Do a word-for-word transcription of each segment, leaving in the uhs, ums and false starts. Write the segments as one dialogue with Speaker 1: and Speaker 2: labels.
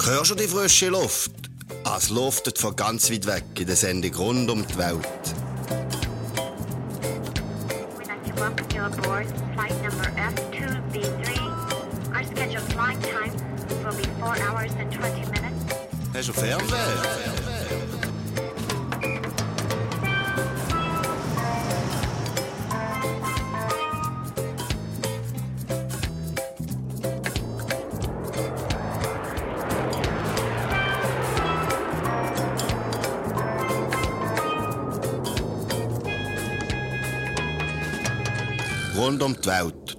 Speaker 1: Hörst du die frische Luft? Es luftet von ganz weit weg in der Sendung rund um die Welt.
Speaker 2: Welcome you aboard flight number F two B three. Our scheduled flight time will be four hours and twenty minutes.
Speaker 1: Hast du Fernweh? Rund um die Welt.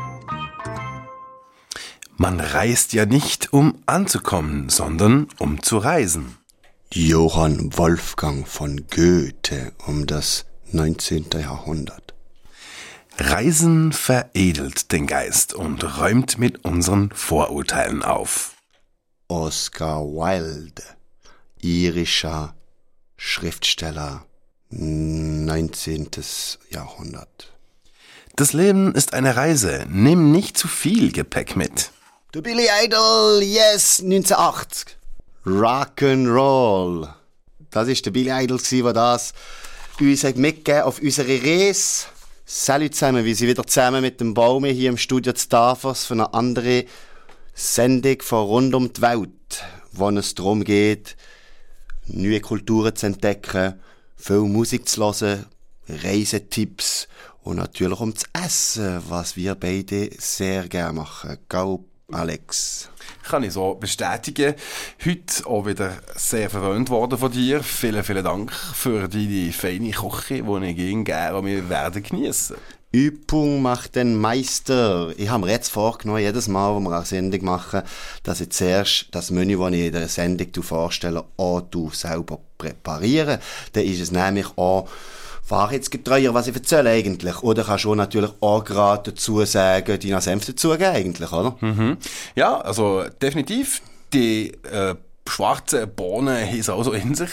Speaker 3: Man reist ja nicht, um anzukommen, sondern um zu reisen.
Speaker 1: Johann Wolfgang von Goethe um das neunzehnte Jahrhundert.
Speaker 3: Reisen veredelt den Geist und räumt mit unseren Vorurteilen auf.
Speaker 1: Oscar Wilde, irischer Schriftsteller, neunzehntes Jahrhundert.
Speaker 3: Das Leben ist eine Reise. Nimm nicht zu viel Gepäck mit.
Speaker 1: Du Billy Idol, yes, neunzehnhundertachtzig. Rock'n'Roll. Das war der Billy Idol, der das uns mitgegeben auf unsere Reise. Salut zusammen, wir sind wieder zusammen mit dem Baum hier im Studio zu Tafers für eine andere Sendung von Rund um die Welt, wo es darum geht, neue Kulturen zu entdecken, viel Musik zu hören, Reisetipps und natürlich um zu essen, was wir beide sehr gerne machen. Go, Alex.
Speaker 3: Kann ich so bestätigen. Heute auch wieder sehr verwöhnt worden von dir. Vielen, vielen Dank für deine feine Küche, die ich Ihnen gebe und wir werden geniessen.
Speaker 1: Übung macht den Meister. Ich habe mir jetzt vorgenommen, jedes Mal, wenn wir eine Sendung machen, dass ich zuerst das Menü, das ich in der Sendung vorstelle, auch selber präpariere. Dann ist es nämlich auch wahrheitsgetreuer, was ich erzähle eigentlich. Oder kannst du natürlich auch gerade dazu sagen, deinen Senf dazugeben eigentlich, oder?
Speaker 3: Mhm. Ja, also definitiv. Die äh, schwarzen Bohnen haben es auch so in sich.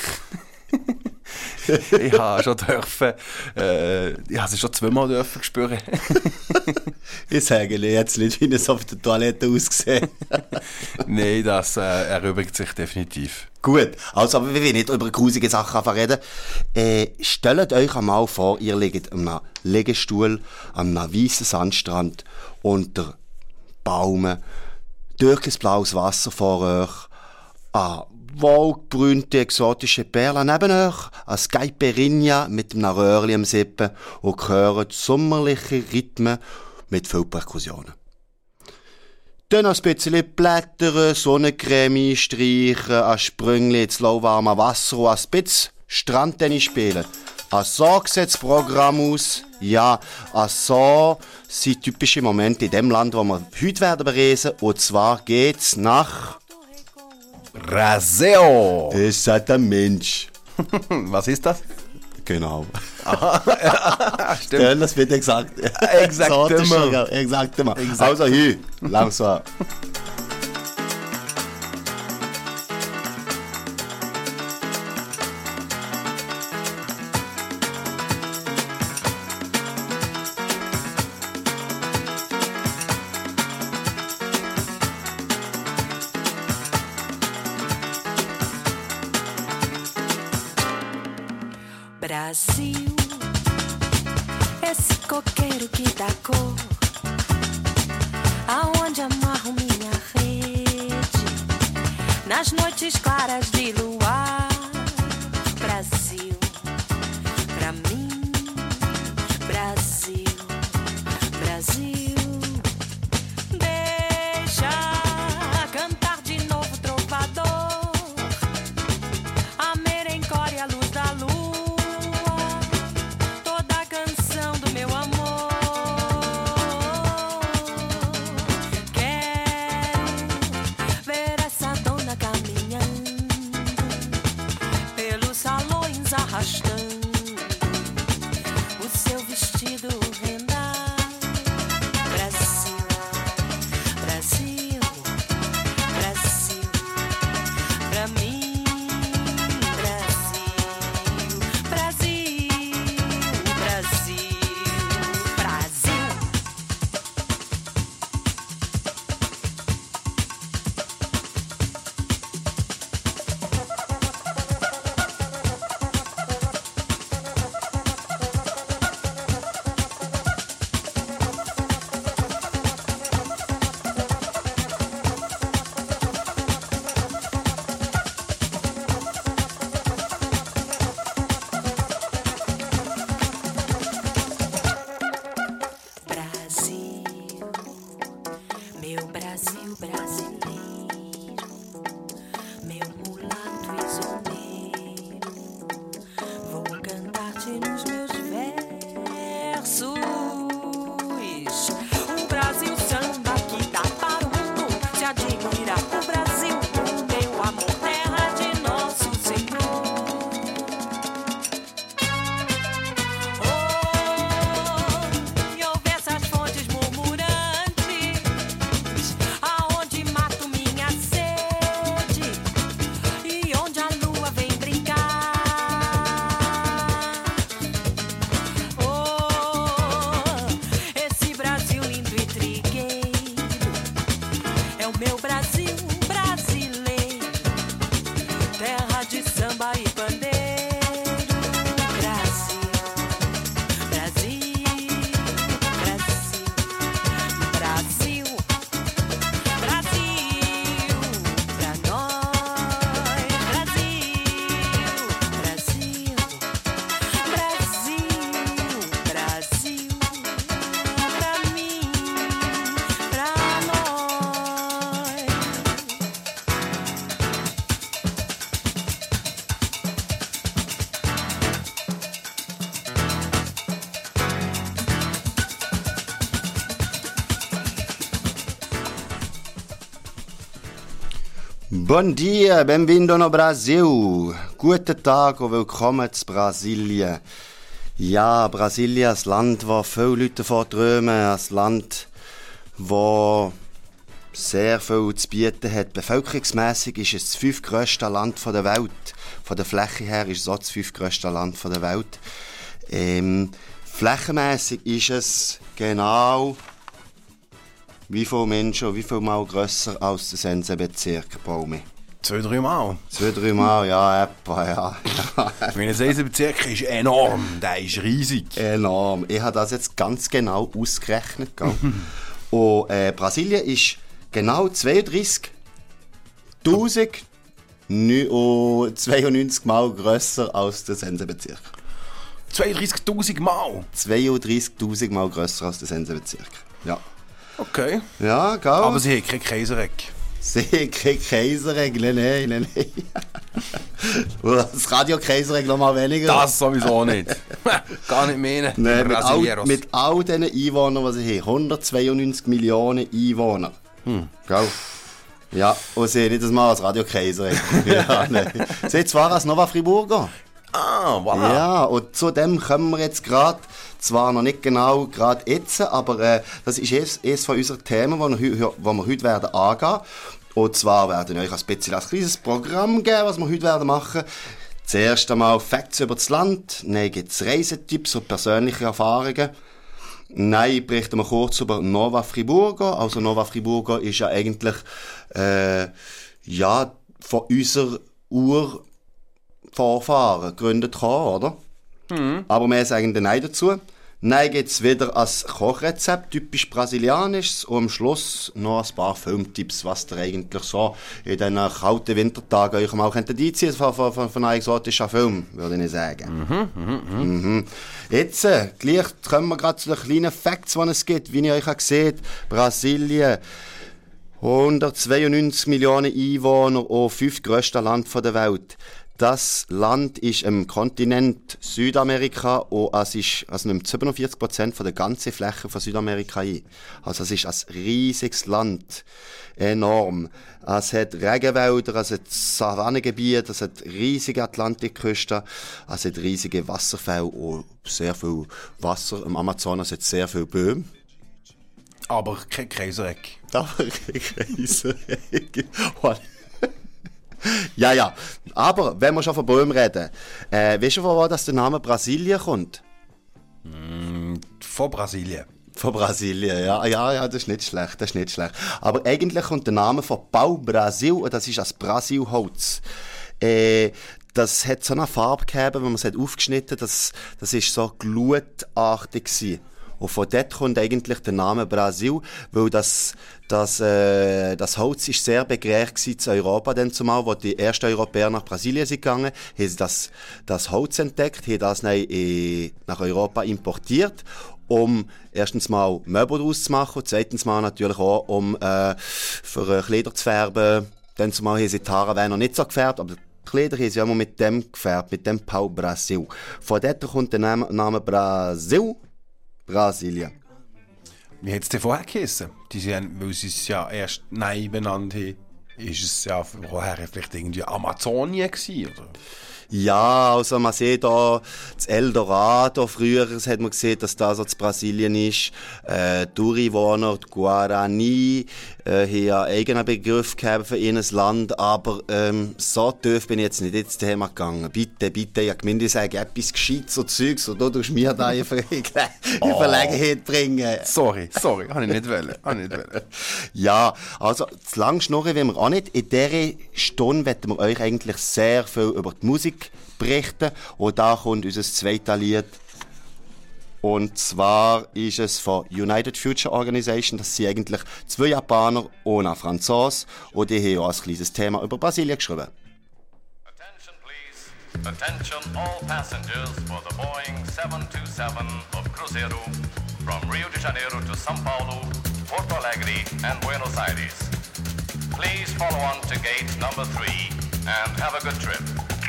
Speaker 3: Ich habe schon dürfen, äh, ich habe sie schon zweimal dürfen spüren.
Speaker 1: Ich sage jetzt nicht, wie es auf der Toilette aussieht.
Speaker 3: Nein, das äh, erübrigt sich definitiv.
Speaker 1: Gut, also aber wir wollen nicht über grusige Sachen reden. Äh, stellt euch einmal vor, ihr liegt an einem Liegestuhl, an einem weißen Sandstrand, unter Baumen, türkisblaues Wasser vor euch, eine wohlgebrünte exotische Perle neben euch, eine Caipirinha mit einem Röhrchen am Sippen und hört sommerliche Rhythmen mit viel Perkussionen. Dann ein bisschen blättern, Sonnencreme streichen, ein Sprüngli ins lauwarme Wasser und ein bisschen Strandtennis spielen. Ein so sieht das Programm aus. Ja, ein so sind typische Momente in dem Land, wo wir heute werden bereisen. Und zwar geht's nach
Speaker 3: Raseo.
Speaker 1: Es sagt ein Mensch.
Speaker 3: Was ist das?
Speaker 1: Genau.
Speaker 3: Aha. Stimmt.
Speaker 1: Ja, das wird gesagt.
Speaker 3: Exakt
Speaker 1: so,
Speaker 3: immer.
Speaker 1: Exakt immer. Also hier, langsam.
Speaker 4: Brasil, esse coqueiro que dá cor, aonde amarro minha rede, nas noites claras de luar. Brasil, pra mim, Brasil, Brasil, deixa cantar de novo trovador, a merencória, a luz da luz. Arrastando o seu vestido rendar. Brasil, Brasil, Brasil, pra mim, Brasil, Brasil, Brasil, Brasil. Meu Brasil brasileiro, meu mulato isoleiro, vou cantar-te nos meus versos. O Brasil samba que dá para o mundo se admirar. O Brasil, o meu amor, terra de nosso Senhor. Oh, e ouve essas fontes murmurantes, aonde mato minha sede e onde a lua vem brincar. Oh, esse Brasil lindo e trigueiro é o meu Brasil brasileiro, terra de samba e pandeiro. Brasil, Brasil, Brasil, Brasil, Brasil, pra nós. Brasil, Brasil, Brasil, Brasil, pra mim, pra nós.
Speaker 1: Bom dia, bem-vindo no Brasil. Guten Tag und willkommen zu Brasilien. Ja, Brasilien, ein Land, wo viele Leute davon träumen, ein Land, wo sehr viel zu bieten hat. Bevölkerungsmässig ist es das fünftgrösste Land der Welt. Von der Fläche her ist es auch das fünftgrösste Land der Welt. Ähm, flächenmässig ist es genau wie viele Menschen, wie viel Mal grösser als der Sensenbezirk, Baumi?
Speaker 3: Zwei, drei Mal.
Speaker 1: Zwei, drei Mal, ja, etwa, ja.
Speaker 3: Mein Sensenbezirk ist enorm, der ist riesig.
Speaker 1: Enorm. Ich habe das jetzt ganz genau ausgerechnet. Gell? Und äh, Brasilien ist genau zweiunddreißigtausendzweiundneunzig Mal grösser als der Sensenbezirk.
Speaker 3: zweiunddreißigtausend Mal?
Speaker 1: zweiunddreißigtausend Mal grösser als der Sensenbezirk. Ja.
Speaker 3: Okay.
Speaker 1: Ja, gell?
Speaker 3: Aber sie haben kein Kaisereck.
Speaker 1: Sie haben kein Kaisereck, nein, nein, nein, nein. Das Radio-Kaisereck noch mal weniger.
Speaker 3: Das sowieso nicht. Gar nicht meinen.
Speaker 1: Nein, mit, all,
Speaker 3: Brasileros.
Speaker 1: mit all diesen Einwohnern, die sie haben. hundertzweiundneunzig Millionen Einwohner.
Speaker 3: Hm.
Speaker 1: Gell? Ja, und sie haben nicht einmal als Radio-Kaisereck. Ja, nein. Sie haben zwar als Nova Friburgo.
Speaker 3: Ah, voilà.
Speaker 1: Ja, und zu dem kommen wir jetzt gerade, zwar noch nicht genau gerade jetzt, aber äh, das ist eines, eines von unseren Themen, die wir, wir heute werden angehen. Und zwar werden wir euch ein bisschen ein kleines Programm geben, was wir heute werden machen. Zuerst einmal Facts über das Land, dann gibt es Reisetipps und persönliche Erfahrungen. Dann berichten wir kurz über Nova Friburgo. Also Nova Friburgo ist ja eigentlich äh, ja, von unserer Ur Vorfahren gegründet gekommen, oder? Mhm. Aber mehr sagen dann Nein dazu. Nein gibt es wieder ein Kochrezept, typisch brasilianisch, und am Schluss noch ein paar Filmtipps, was ihr eigentlich so in diesen kalten Wintertagen euch mal könnt einziehen von, von, von, von einem exotischen Film, würde ich sagen. Mhm, mhm, mhm. Jetzt, äh, gleich kommen wir gerade zu den kleinen Facts, die es gibt. Wie ihr euch auch seht, Brasilien, hundertzweiundneunzig Millionen Einwohner und fünftgrösste Land der Welt. Das Land ist im Kontinent Südamerika und es ist, also nimmt siebenundvierzig Prozent von der ganzen Fläche von Südamerika ein. Also es ist ein riesiges Land. Enorm. Es hat Regenwälder, es hat Savannengebiete, es hat riesige Atlantikküsten, es hat riesige Wasserfälle und sehr viel Wasser. Im Amazonas hat es sehr viele Böhmen.
Speaker 3: Aber kein Kaisereck.
Speaker 1: Aber kein Kaisereck. Ja, ja. Aber, wenn wir schon von Böhmen reden, äh, weißt du, von wo das der Name Brasilien kommt?
Speaker 3: Mm, von Brasilien.
Speaker 1: Von Brasilien, ja. Ja, ja, das ist nicht schlecht, das ist nicht schlecht. Aber eigentlich kommt der Name von Pau Brasil, und das ist das Brasilholz. Äh, das hat so eine Farbe gehabt, wenn man es aufgeschnitten hat, das, das ist so glutartig gewesen. Und von dort kommt eigentlich der Name Brasil, weil das, das, äh, das Holz ist sehr begehrt zu Europa, dann zumal, wo die ersten Europäer nach Brasilien sind gegangen, haben sie das, das Holz entdeckt, haben das dann, äh, nach Europa importiert. um erstens mal Möbel daraus zu machen, zweitens mal natürlich auch, um äh, für äh, Kleider zu färben. Dann zumal hier sind die Haare noch nicht so gefärbt, aber die Kleider haben sie immer mit dem gefärbt, mit dem Pau Brasil. Von dort kommt der Name, Name Brasil, Brasilien.
Speaker 3: Wie hat es denn vorher geheissen? Die sind, weil sie es ja erst Nein benannt haben, ist es ja vorher vielleicht irgendwie Amazonien gewesen, oder?
Speaker 1: Ja, also man sieht da das Eldorado, früher hat man gesehen, dass das so in Brasilien ist. Äh, die Ureinwohner, die Guarani, äh, haben einen eigenen Begriff gegeben für ihr Land, aber ähm, so tief bin ich jetzt nicht ins Thema gegangen. Bitte, bitte, ja, Gemeinde sagen, etwas Gescheites so Zeugs, und du tust mir da in Ver- in Verlegenheit bringen.
Speaker 3: Sorry, sorry, habe ich nicht wollen, habe ich nicht wollen.
Speaker 1: Ja, also zu lang schnurren wollen wir auch nicht. In dieser Stunde werden wir euch eigentlich sehr viel über die Musik berichten. Und da kommt unser zweites Lied. Und zwar ist es von United Future Organization. Das sind eigentlich zwei Japaner und ein Franzose. Und die haben auch ein kleines Thema über Brasilien geschrieben.
Speaker 5: Attention please. Attention all passengers for the Boeing seven two seven of Cruzeiro from Rio de Janeiro to São Paulo, Porto Alegre and Buenos Aires. Please follow on to gate number three and have a good trip.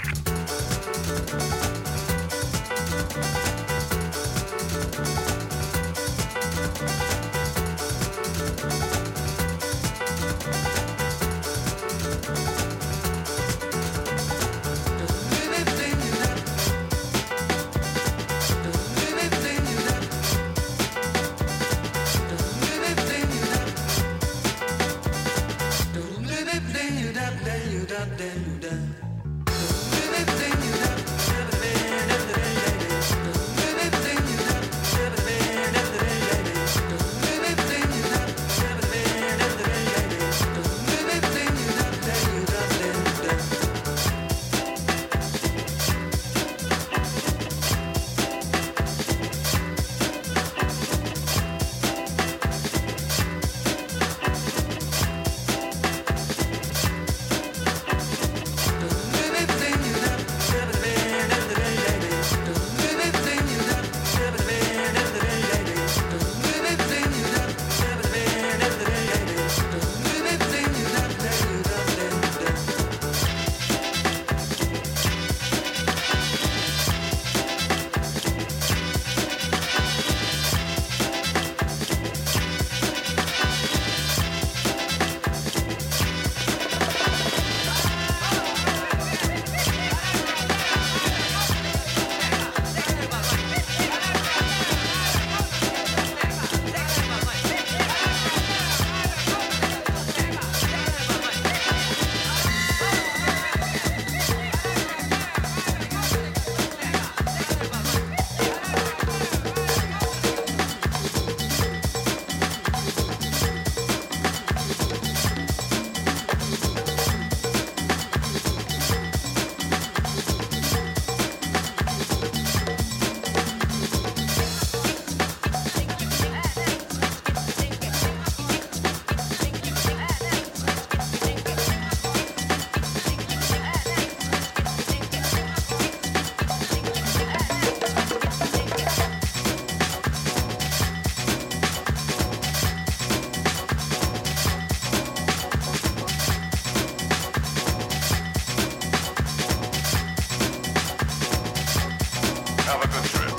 Speaker 5: Have a good trip.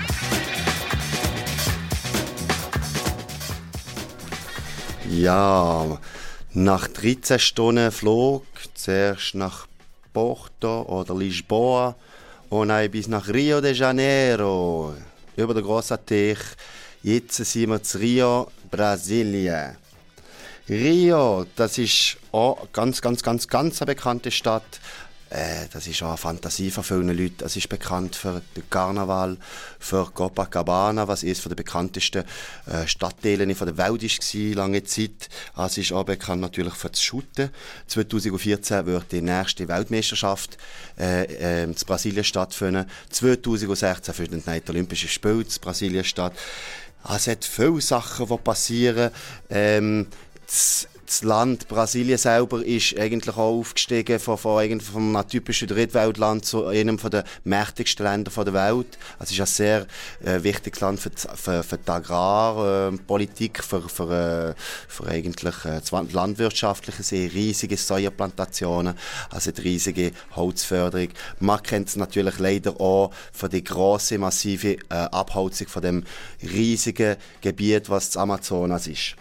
Speaker 1: Ja, nach dreizehn Stunden Flug, zuerst nach Porto oder Lisboa und dann bis nach Rio de Janeiro, über den grossen Teich. Jetzt sind wir in Rio, Brasilien. Rio, das ist auch eine ganz, ganz, ganz, ganz eine bekannte Stadt. Äh, das ist auch eine Fantasie von vielen Leuten. Es ist bekannt für den Karneval, für Copacabana, was eines der bekanntesten äh, Stadtteile von der Welt war, lange Zeit. Es ist auch bekannt natürlich für das Shooten. zwanzig vierzehn wird die nächste Weltmeisterschaft äh, äh, in Brasilien stattfinden. zwanzig sechzehn finden die Olympischen Spiele in Brasilien statt. Es hat viele Sachen, die passieren. Ähm, das das Land Brasilien selber ist eigentlich auch aufgestiegen von, von, eigentlich von einem typischen Drittweltland zu einem der mächtigsten Länder der Welt. Also es ist ein sehr äh, wichtiges Land für die, für, für die Agrarpolitik, äh, für, für, äh, für eigentlich äh, das Landwirtschaftliche, sehr riesige Sojaplantationen, also die riesige Holzförderung. Man kennt es natürlich leider auch für die grosse, massive äh, Abholzung von dem riesigen Gebiet, was das Amazonas ist.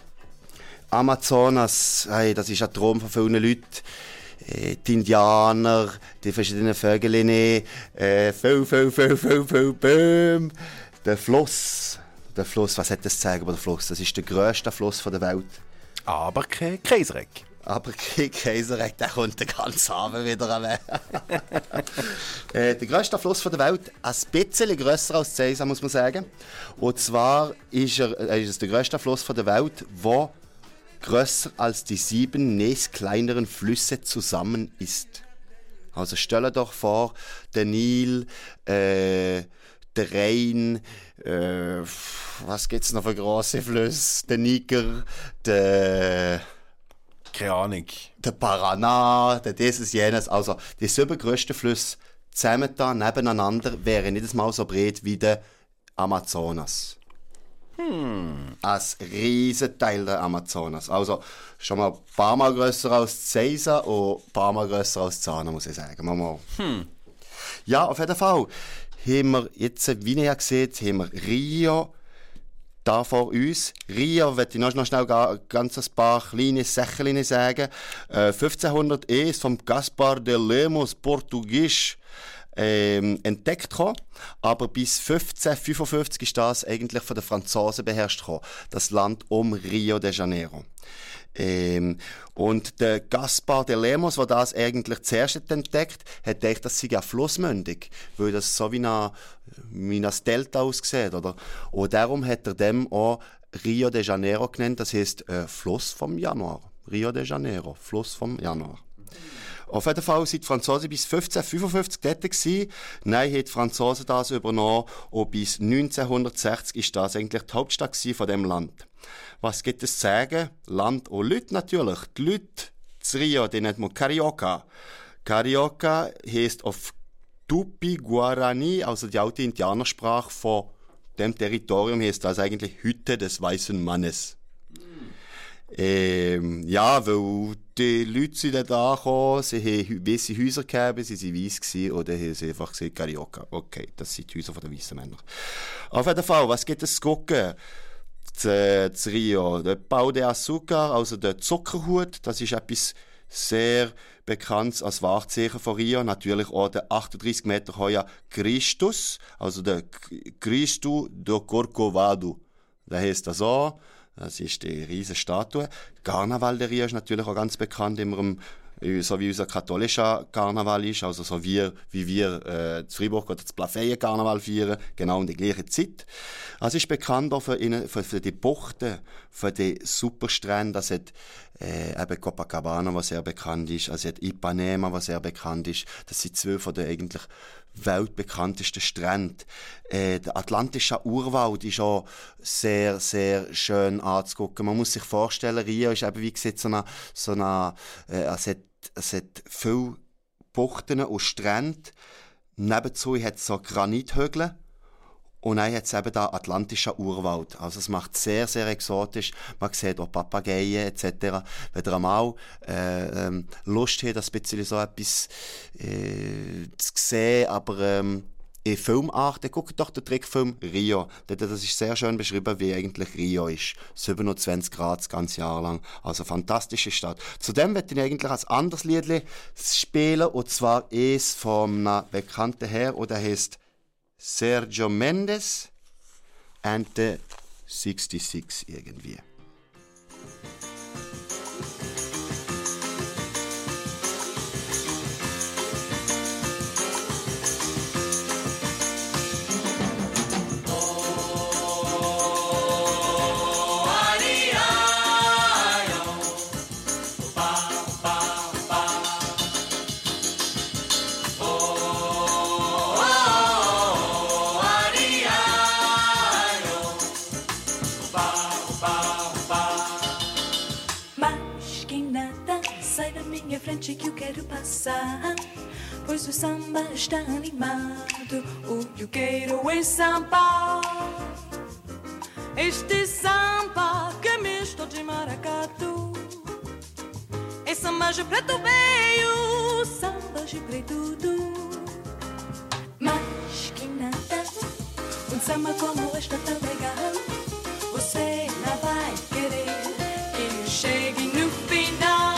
Speaker 1: Amazonas, hey, das ist ein Traum von vielen Leuten. Äh, die Indianer, die verschiedenen Vögel, äh, viel, viel, viel, viel, viel Bäume. Der Fluss, der Fluss, was hat das zu sagen über den Fluss? Das ist der grösste Fluss der Welt.
Speaker 3: Aber kein Kaiserreck.
Speaker 1: Aber kein Kaiserreck, der kommt den ganzen Abend wieder an. äh, der grösste Fluss der Welt, ein bisschen grösser als Seisa, muss man sagen. Und zwar ist, er, äh, ist es der grösste Fluss der Welt, der grösser als die sieben nächst kleineren Flüsse zusammen ist. Also stell dir doch vor, der Nil, äh, der Rhein, äh, was gibt's noch für grosse Flüsse? Der Niger, der...
Speaker 3: Keine Ahnung.
Speaker 1: Der Paraná, der dieses, jenes. Also die sieben grössten Flüsse zusammen da, nebeneinander, wären nicht einmal so breit wie der Amazonas. Hm. Ein riesen Teil der Amazonas. Also schon mal ein paar Mal grösser als Seisa und ein paar Mal grösser als Zana, muss ich sagen. Mal. Hm. Ja, auf jeden Fall haben wir jetzt, wie ihr ja seht, haben wir Rio da vor uns. Rio, möchte ich noch, noch schnell ga, ganz ein paar kleine Sachen sagen. Äh, fünfzehnhundert ist vom Gaspar de Lemos Portugies ähm, entdeckt gekommen, aber bis fünfzehnhundertfünfundfünfzig ist das eigentlich von den Franzosen beherrscht gekommen, das Land um Rio de Janeiro. Ähm, und der Gaspar de Lemos, der das eigentlich zuerst entdeckt hat, gedacht, das sei eine Flussmündung, weil das so wie ein, wie ein Delta aussieht, oder? Und darum hat er dem auch Rio de Janeiro genannt, das heisst äh, Fluss vom Januar. Rio de Janeiro, Fluss vom Januar. Auf jeden Fall sind die Franzosen bis fünfzehnhundertfünfundfünfzig dort gewesen. Nein, haben die Franzosen das übernommen und bis neunzehnhundertsechzig war das eigentlich die Hauptstadt von dem Land. Was gibt es zu sagen? Land und Leute natürlich. Die Leute zu Rio, die nennt man Carioca. Carioca heisst auf Tupi-Guarani, also die alte Indianersprache von dem Territorium, heisst das eigentlich Hütte des weißen Mannes. Ähm, ja, weil die Leute sind dann da gekommen, sie haben weisse Häuser gehabt, sie waren weiss gewesen, oder haben sie einfach gesagt, Carioca. Okay, das sind die Häuser der weißen Männer. Auf jeden Fall, was gibt es zu gucken? Zu, zu Rio, der Pau de Açúcar, also der Zuckerhut, das ist etwas sehr Bekanntes als Wahrzeichen von Rio. Natürlich auch der achtunddreißig Meter hohe Christus, also der Cristo do Corcovado. Das heisst das so. Das ist die riesige Statue. Karneval de Rio ist natürlich auch ganz bekannt, immer im, so wie unser katholischer Karneval ist, also so wie, wie wir äh, zu Freiburg oder zu Plafeyen Karneval feiern, genau in der gleichen Zeit. Also ist bekannt auch für, für, für die Buchten, für die Superstrände. Es hat äh, eben Copacabana, was sehr bekannt ist, also hat Ipanema, was sehr bekannt ist. Das sind zwei von den eigentlich weltbekanntesten Strände. Äh, der atlantische Urwald ist auch sehr, sehr schön anzugucken. Man muss sich vorstellen, Rio ist eben, wie gesagt, so eine, so eine äh, es hat, es hat viele Buchten und Strände. Nebenzu hat es so Granithügel. Und dann hat es eben da atlantischen Urwald. Also es macht sehr, sehr exotisch. Man sieht auch Papageien et cetera. Wenn ihr einmal äh, ähm, Lust habt, das ein bisschen so etwas äh, zu sehen, aber ähm, in Filmart, dann guckt doch den Trickfilm Rio. Das ist sehr schön beschrieben, wie eigentlich Rio ist. siebenundzwanzig Grad das ganze Jahr lang. Also fantastische Stadt. Zudem möchte ich eigentlich ein anderes Lied spielen, und zwar eins von einem bekannten Herr, und der heißt Sergio Mendes and the sixty-six irgendwie.
Speaker 6: Bow, bow.
Speaker 4: minha frente que eu quero passar, pois o samba está animado. O que eu quero é samba. Este samba que é misto de maracatu. É samba de preto veio, samba de preto do. Mas que nada, um samba como este tão legal, você não vai querer que eu chegue no final.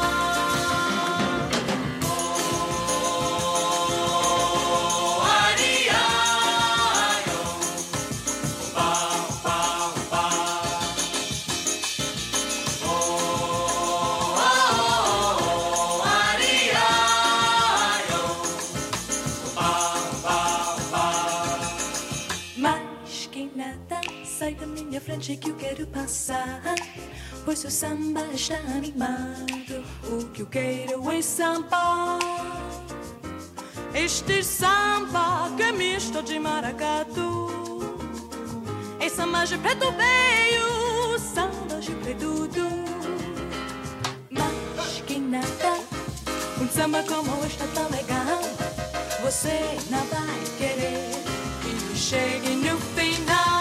Speaker 4: Sai da minha frente que eu quero passar, pois o samba está animado. O que eu quero é samba. Este samba que é misto de maracatu. É samba de preto veio, samba de preto do. Mas que nada, um samba como este tão legal, você não vai querer que eu chegue no final.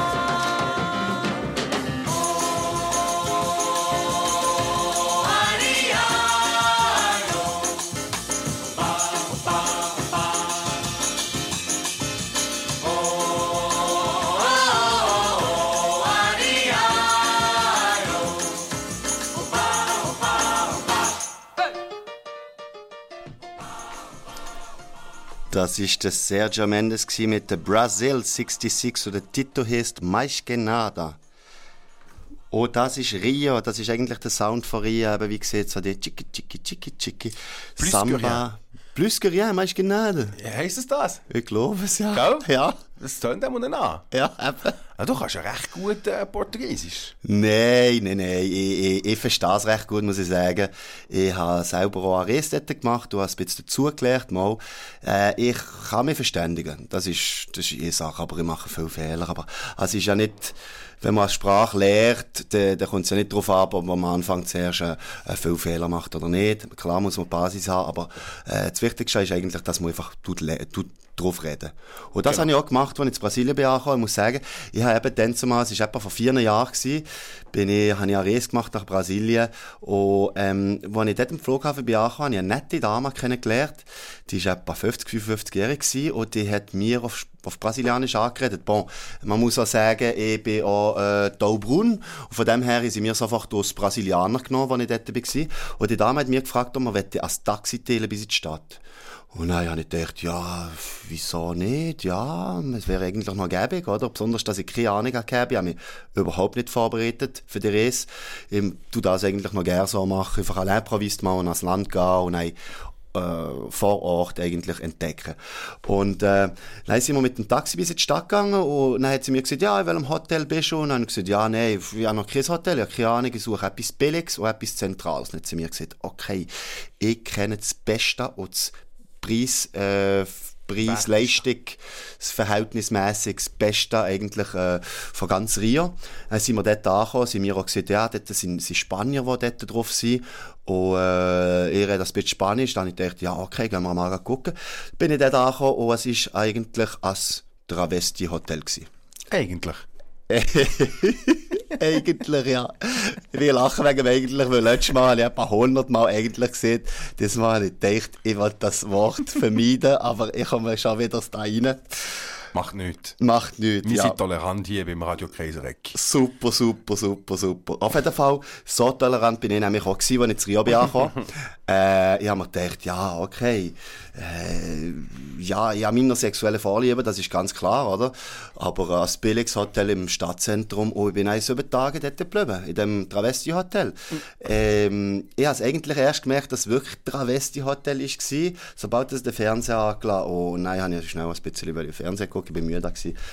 Speaker 1: Das war der Sergio Mendes mit der Brasil sechsundsechzig, oder der Titel heisst Mais que nada. Oh, das ist Rio, das ist eigentlich der Sound von Rio, aber wie gesagt, so die Chiki Chiki Chiki Chiki Samba. Plus que rien, mais que nada.
Speaker 3: Ja, heisst es das?
Speaker 1: Ich glaube es, ja.
Speaker 3: Gell?
Speaker 1: Ja.
Speaker 3: Das tönt einem dann an.
Speaker 1: Ja, eben.
Speaker 3: Ah, du kannst ja recht gut äh, Portugiesisch.
Speaker 1: Nein, nein, nein. Ich, ich, ich verstehe es recht gut, muss ich sagen. Ich habe selber auch Ares dort gemacht, du hast ein bisschen dazugelernt, mal. Äh, ich kann mich verständigen. Das ist, das ist eine Sache, aber ich mache viele Fehler. Aber es ist ja nicht, wenn man eine Sprache lernt, dann, dann kommt es ja nicht darauf an, ob man am Anfang zuerst äh, viele Fehler macht oder nicht. Klar muss man Basis haben, aber äh, das Wichtigste ist eigentlich, dass man einfach tut, tut, drauf reden. Und das genau. habe ich auch gemacht, als ich in Brasilien bin angekommen. Ich muss sagen, ich habe eben dann zumal, es war etwa vor vier Jahren gewesen, bin ich, habe ich eine Reise gemacht nach Brasilien. Und, ähm, als ich dort am Flughafen bin angekommen, habe ich eine nette Dame kennengelernt. Die war etwa fünfzig, fünfundfünfzig-jährig gewesen und die hat mir auf, auf Brasilianisch angeredet. Bon, man muss auch sagen, ich bin auch, äh, Taubrun. Und von dem her sind mir sofort aus Brasilianer genommen, als ich dort war. Und die Dame hat mich gefragt, ob man als Taxi teilen bis in die Stadt. Und dann habe ich gedacht, ja, wieso nicht? Ja, es wäre eigentlich noch gäbig, oder? Besonders, dass ich keine Ahnung hatte. Ich habe mich überhaupt nicht vorbereitet für die Reise. Ich tue das eigentlich noch gerne so machen. Einfach allein improvisiert mal ans Land gehen und dann äh, vor Ort eigentlich entdecken. Und äh, dann sind wir mit dem Taxi bis in die Stadt gegangen und dann hat sie mir gesagt, ja, in welchem Hotel bist du? Und dann habe ich gesagt, ja, nein, ich habe noch kein Hotel, ich habe keine Ahnung, ich suche etwas Billiges und etwas Zentrales. Und dann hat sie mir gesagt, okay, ich kenne das Beste und das Preis, äh, Preis-Leistung, das verhältnismäßig das Beste eigentlich äh, von ganz Rio. Dann sind wir dort angekommen, sind mir auch gesagt, ja, dort sind, sind Spanier, die dort drauf sind. Und äh, ich rede ein bisschen Spanisch. Dann habe ich gedacht, ja, okay, gehen wir mal gucken. Bin ich dort angekommen und es war eigentlich ein Travesti-Hotel.
Speaker 3: Eigentlich?
Speaker 1: Eigentlich, ja. Wir lachen wegen eigentlich, weil letztes Mal habe ich etwa hundert Mal eigentlich gesehen. Das Mal habe ich gedacht, ich will das Wort vermeiden, aber ich komme schon wieder da rein.
Speaker 3: Macht nichts.
Speaker 1: Macht nichts,
Speaker 3: Wir
Speaker 1: ja.
Speaker 3: sind tolerant hier beim Radio Kaisereck.
Speaker 1: Super, super, super, super. Auf jeden Fall, so tolerant bin ich nämlich auch gewesen, als ich zu Rio bin angekommen. äh, ich habe mir gedacht, ja, okay, äh, ja, ich habe meine sexuelle Vorliebe, das ist ganz klar, oder? Aber ein billiges Hotel im Stadtzentrum, und ich bin eigentlich über Tage dort geblieben, in dem Travesti-Hotel. Mhm. Ähm, ich habe es eigentlich erst gemerkt, dass es wirklich ein Travesti-Hotel war, sobald es den Fernseher angelassen. Oh nein, habe ich schnell ein bisschen über den Fernseher geguckt, ich war müde gewesen.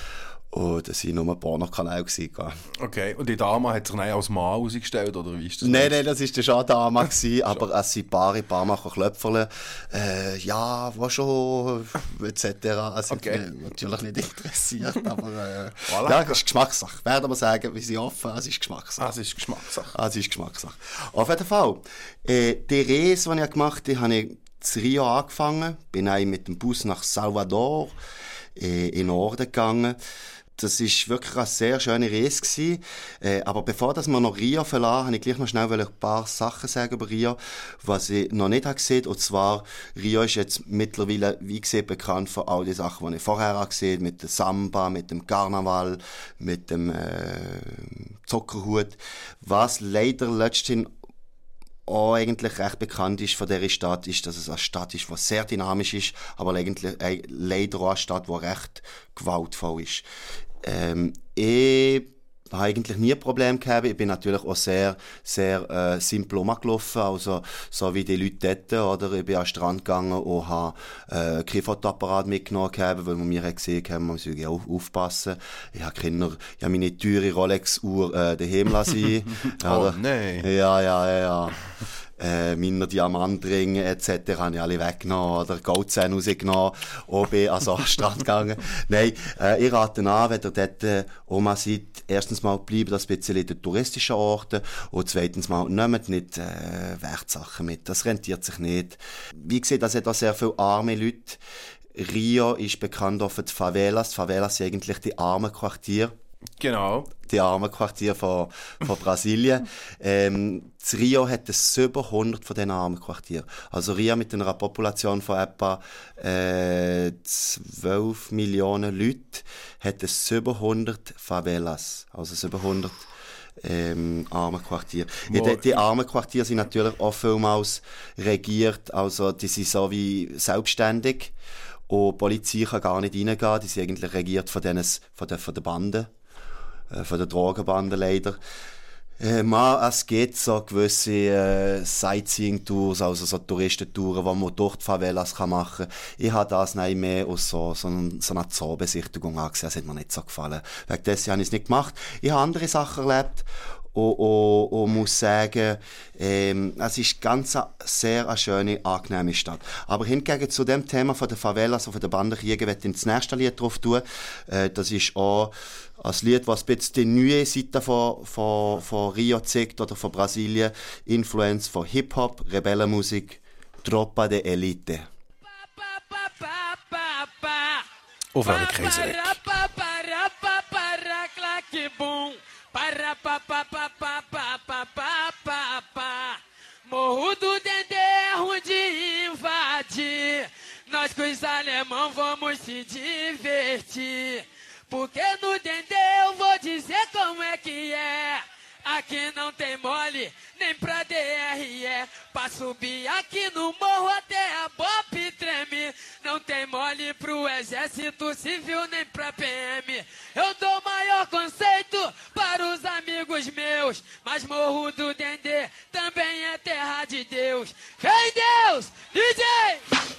Speaker 1: Und das waren nur Pornokanäle.
Speaker 3: Okay, und die Dame hat sich dann als Mann ausgestellt, oder wie ist das?
Speaker 1: Nein, nein, das war der schon Dame, aber es sind paar, ein paar Mal Klöpferle. Äh, ja, wo schon, et cetera. Es hat
Speaker 3: Okay.
Speaker 1: mich natürlich nicht interessiert, aber äh,
Speaker 3: Voilà.
Speaker 1: ja, es ist Geschmackssache. Werden wir sagen, wir sind offen, es ist Geschmackssache.
Speaker 3: Ah, es ist Geschmackssache.
Speaker 1: Ah, es ist Geschmackssache. Auf jeden Fall. Äh, die Reise, die ich gemacht habe, habe ich in Rio angefangen. Bin dann mit dem Bus nach Salvador äh, in den Norden gegangen. Das war wirklich eine sehr schöne Reise gewesen. Äh, aber bevor dass wir noch Rio verlassen, wollte ich gleich noch schnell ein paar Sachen sagen über Rio, was ich noch nicht gesehen habe. Und zwar, Rio ist jetzt mittlerweile, wie gesagt, bekannt für all die Sachen, die ich vorher gesehen habe, mit dem Samba, mit dem Karneval, mit dem äh, Zuckerhut. Was leider letztens auch eigentlich recht bekannt ist von dieser Stadt, ist, dass es eine Stadt ist, die sehr dynamisch ist, aber eigentlich, äh, leider auch eine Stadt, die recht gewaltvoll ist. Ähm, ich habe eigentlich nie ein Problem gehabt. Ich bin natürlich auch sehr, sehr äh, simpel rumgelaufen, also so wie die Leute dort, oder? Ich bin an den Strand gegangen und habe äh, kein Fotoapparat mitgenommen gehabt, weil man mir hat gesehen hat, man muss ja auch aufpassen. Ich habe Kinder, ich habe meine teure Rolex-Uhr äh, daheim lassen.
Speaker 3: Oh nein.
Speaker 1: Ja, ja, ja, ja. Äh, meine Diamantringe et cetera habe ich alle weggenommen oder Goldzähne rausgenommen und bin also an den Strand gegangen. Nein, äh, ich rate an, wenn ihr dort äh, Oma seid, erstens mal bleibt das ein bisschen in den touristischen Orten und zweitens mal nehmt nicht äh, Wertsachen mit. Das rentiert sich nicht. Wie gesagt, es hat auch sehr viele arme Leute. Rio ist bekannt auch für die Favelas. Die Favelas sind eigentlich die armen Quartiere.
Speaker 3: Genau.
Speaker 1: Die armen Quartiere von, von Brasilien. ähm, das Rio hat es siebenhundert von diesen armen Quartieren. Also Rio mit einer Population von etwa äh, zwölf Millionen Leuten hat es siebenhundert Favelas. Also siebenhundert ähm, arme Quartiere. Ja, die, die armen Quartiere sind natürlich auch vielmals regiert, also die sind so wie selbstständig. Und die Polizei kann gar nicht reingehen, die sind eigentlich regiert von den, von den, von den Banden. Von der Drogenbande leider. Äh, man, es gibt so gewisse äh, Sightseeing-Tours, also so Touristentouren, die man durch die Favelas kann machen kann. Ich habe das nicht mehr aus so, so, so einer Zoobesichtigung angesehen, das hat mir nicht so gefallen. Wegen dessen habe ich es nicht gemacht. Ich habe andere Sachen erlebt und, und, und muss sagen, ähm, es ist ganz a, sehr eine schöne, angenehme Stadt. Aber hingegen zu dem Thema von der Favelas und von der Bandenkriege werde ich das nächste Lied drauf tun. Äh, das ist auch ein Lied, was ein bisschen die neue Seite von, von, von Rio zeigt oder von Brasilien. Influence von Hip-Hop, Rebellenmusik, Tropa de Elite.
Speaker 3: Auf eine Kaiserweg.
Speaker 6: Morro do Dendê é ruim de invadir. Nós com os alemão vamos se divertir. Porque no Dendê eu vou dizer como é que é. Aqui não tem mole, nem pra D R E. Pra subir aqui no morro até a Bop treme. Não tem mole pro exército civil, nem pra P M. Eu dou maior conceito para os amigos meus. Mas Morro do Dendê também é terra de Deus. Vem Deus, D J!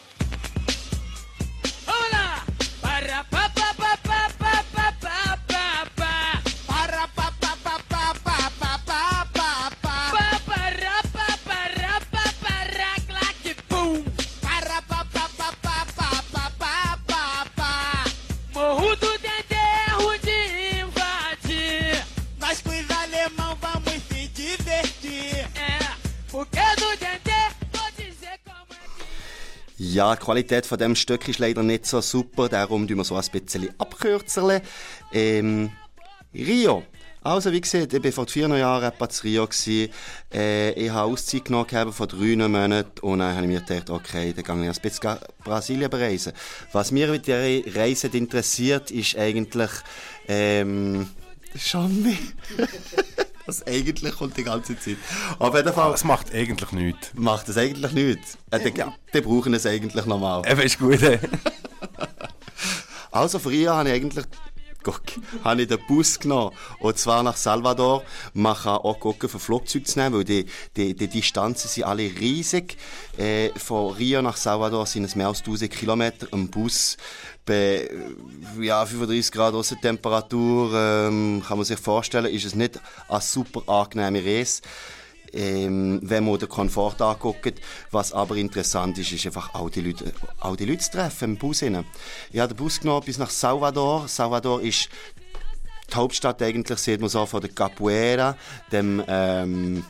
Speaker 6: Vamos lá! Para pa pa pa pa pa pa pa pa pa. Para pa pa pa pa pa pa pa pa pa. Pa para pa para pa para claque pum. Para pa pa pa pa pa pa pa pa pa. Morro do Dendê é ruim de invadir. Nós com os alemão vamos se divertir. É, porque no Dendê vou dizer como é que...
Speaker 1: Ja, die Qualität von dem Stück ist leider nicht so super, darum tun wir so ein bisschen abkürzen. Ähm, Rio. Also, wie gesagt, ich war vor vier Jahren etwa in Rio gewesen. Äh, ich habe Auszeit genommen von drei Monaten und dann habe ich mir gedacht, okay, dann gehe ich ein bisschen Brasilien bereisen. Was mich mit dieser Reise interessiert, ist eigentlich, ähm, schon nicht. Das eigentlich kommt die ganze Zeit. Auf jeden Fall.
Speaker 3: Das macht eigentlich nichts.
Speaker 1: Macht das eigentlich nichts? Äh, die, die brauchen es eigentlich nochmal.
Speaker 3: Eben, ist gut.
Speaker 1: Also, früher habe ich eigentlich habe ich den Bus genommen. Und zwar nach Salvador. Man kann auch gucken, für Flugzeuge zu nehmen, weil die, die, die Distanzen sind alle riesig. Äh, von Rio nach Salvador sind es mehr als tausend Kilometer. Ein Bus bei ja, fünfunddreissig Grad Aussentemperatur, ähm, kann man sich vorstellen, ist es nicht eine super angenehme Reise. Ähm, wenn man den Komfort anguckt. Was aber interessant ist, ist einfach auch die Leute, auch die Leute zu treffen im Bus hinein. Ich habe den Bus genommen bis nach Salvador. Salvador ist die Hauptstadt eigentlich, sieht man so, von der Capoeira, dem, ähm,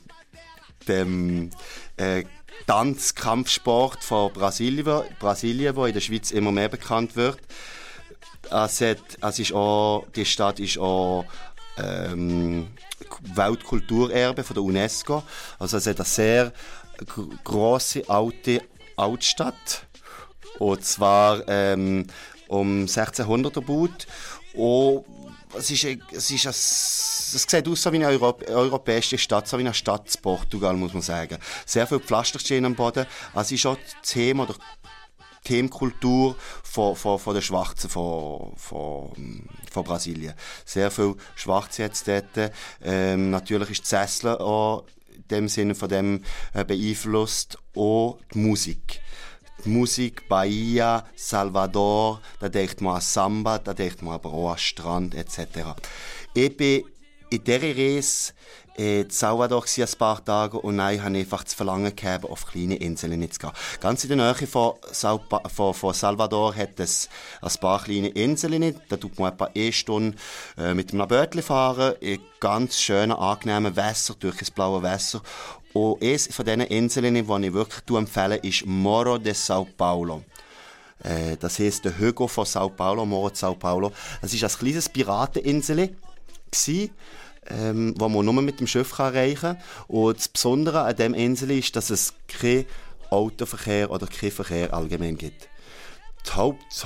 Speaker 1: dem äh, Tanzkampfsport von Brasilien, Brasilien, wo in der Schweiz immer mehr bekannt wird. Es hat, es ist auch, die Stadt ist auch ähm, Weltkulturerbe von der UNESCO. Also es hat eine sehr grosse alte Altstadt. Und zwar ähm, um sechzehnhundert erbaut. Und es ist, es ist ein, es sieht aus wie eine Europ- europäische Stadt, so wie eine Stadt in Portugal, muss man sagen. Sehr viel Pflastersteine am Boden. Es ist auch das Thema oder Themenkultur von, von, von den Schwarzen von, von, von Brasilien. Sehr viel Schwarze jetzt dort. Ähm, natürlich ist das Sessel auch in dem Sinne von dem äh, beeinflusst. Auch die Musik. Die Musik, Bahia, Salvador, da denkt man an Samba, da denkt man aber auch an Strand et cetera. Ich bin in dieser Reise in Salvador ein paar Tage und dann habe ich einfach das Verlangen gehabt, auf kleine Inseln zu gehen. Ganz in der Nähe von, Salpa, von, von Salvador hat es ein paar kleine Inseln. Da tut man etwa eine Stunde äh, mit einem Bötchen fahren, in ganz schönen, angenehmen Wässer, durch das blaue Wässer. Und eines von diesen Inseln, die ich wirklich empfehle, ist Morro de São Paulo. Äh, das heisst der Hügel von São Paulo, Morro de São Paulo. Es war ein kleines Pirateninsel, ähm, wo man nur mit dem Schiff erreichen kann. Und das Besondere an dieser Insel ist, dass es keinen Autoverkehr oder keinen Verkehr allgemein gibt. Das Haupt, das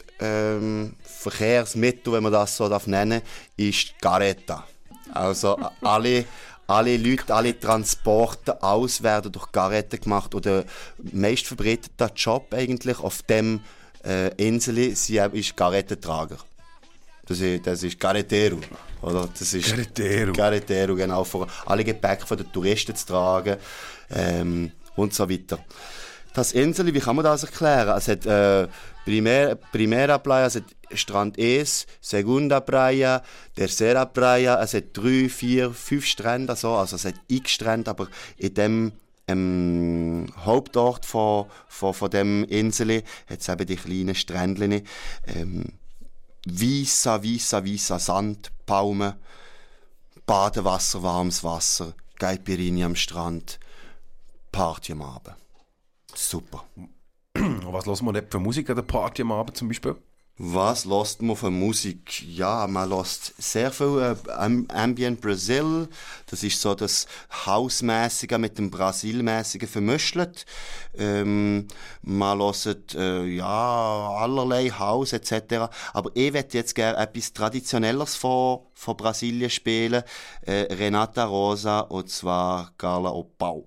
Speaker 1: Hauptverkehrsmittel, ähm, wenn man das so nennen darf, ist die Carreta. Also alle, alle Leute, alle Transporte, alles werden durch Carreta gemacht. Und der meist verbreitete Job eigentlich auf dem äh, Insel ist Carreta-Trager. Das ist, das ist Carretero. Oder? Das ist
Speaker 3: Carretero.
Speaker 1: Carretero, genau. Für alle Gepäck von den Touristen zu tragen. Ähm, und so weiter. Das Insel, wie kann man das erklären? Es hat äh, Primera, Primera Playa, es hat Strand eins, Segunda Playa, Tercera Playa. Es hat drei, vier, fünf Strände. Also, also es hat x Strände, aber in dem ähm, Hauptort von, von, von dem Insel hat es eben die kleinen Strändchen. Ähm, Weisser, weisser, weisser Sand, Palmen, Badewasser, warmes Wasser, Caipirinha am Strand, Party am Abend. Super.
Speaker 3: Was hört man nicht für Musik an der Party am Abend zum Beispiel?
Speaker 1: Was hört man für Musik? Ja, man hört sehr viel äh, Ambient Brazil. Das ist so das House-mäßige mit dem Brasil-mäßigen vermischelt. Ähm, man hört äh, ja, allerlei House et cetera. Aber ich möchte jetzt gerne etwas Traditionelleres von, von Brasilien spielen. Äh, Renata Rosa, und zwar Carla Opau.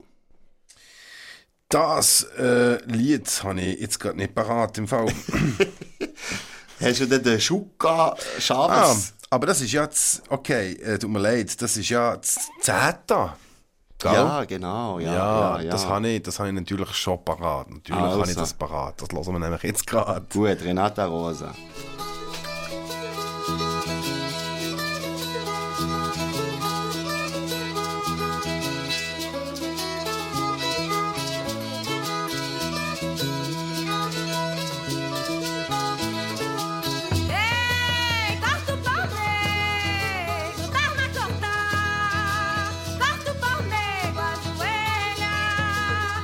Speaker 3: Das äh, Lied habe ich jetzt gerade nicht parat im Fall.
Speaker 1: Hast du denn den Schuka Chavez?
Speaker 3: Ah, aber das ist ja das, okay, äh, tut mir leid, das ist ja das Zeta.
Speaker 1: Ja, genau. Ja,
Speaker 3: ja,
Speaker 1: ja, ja.
Speaker 3: Das, habe ich, das habe ich natürlich schon parat. Natürlich
Speaker 1: also.
Speaker 3: habe ich das parat. Das hören wir nämlich jetzt gerade.
Speaker 1: Gut, Renata Rosa.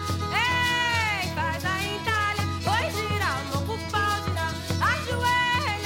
Speaker 4: Ei, faz a entalha, pois gira, louco pau, gira, ajoelha.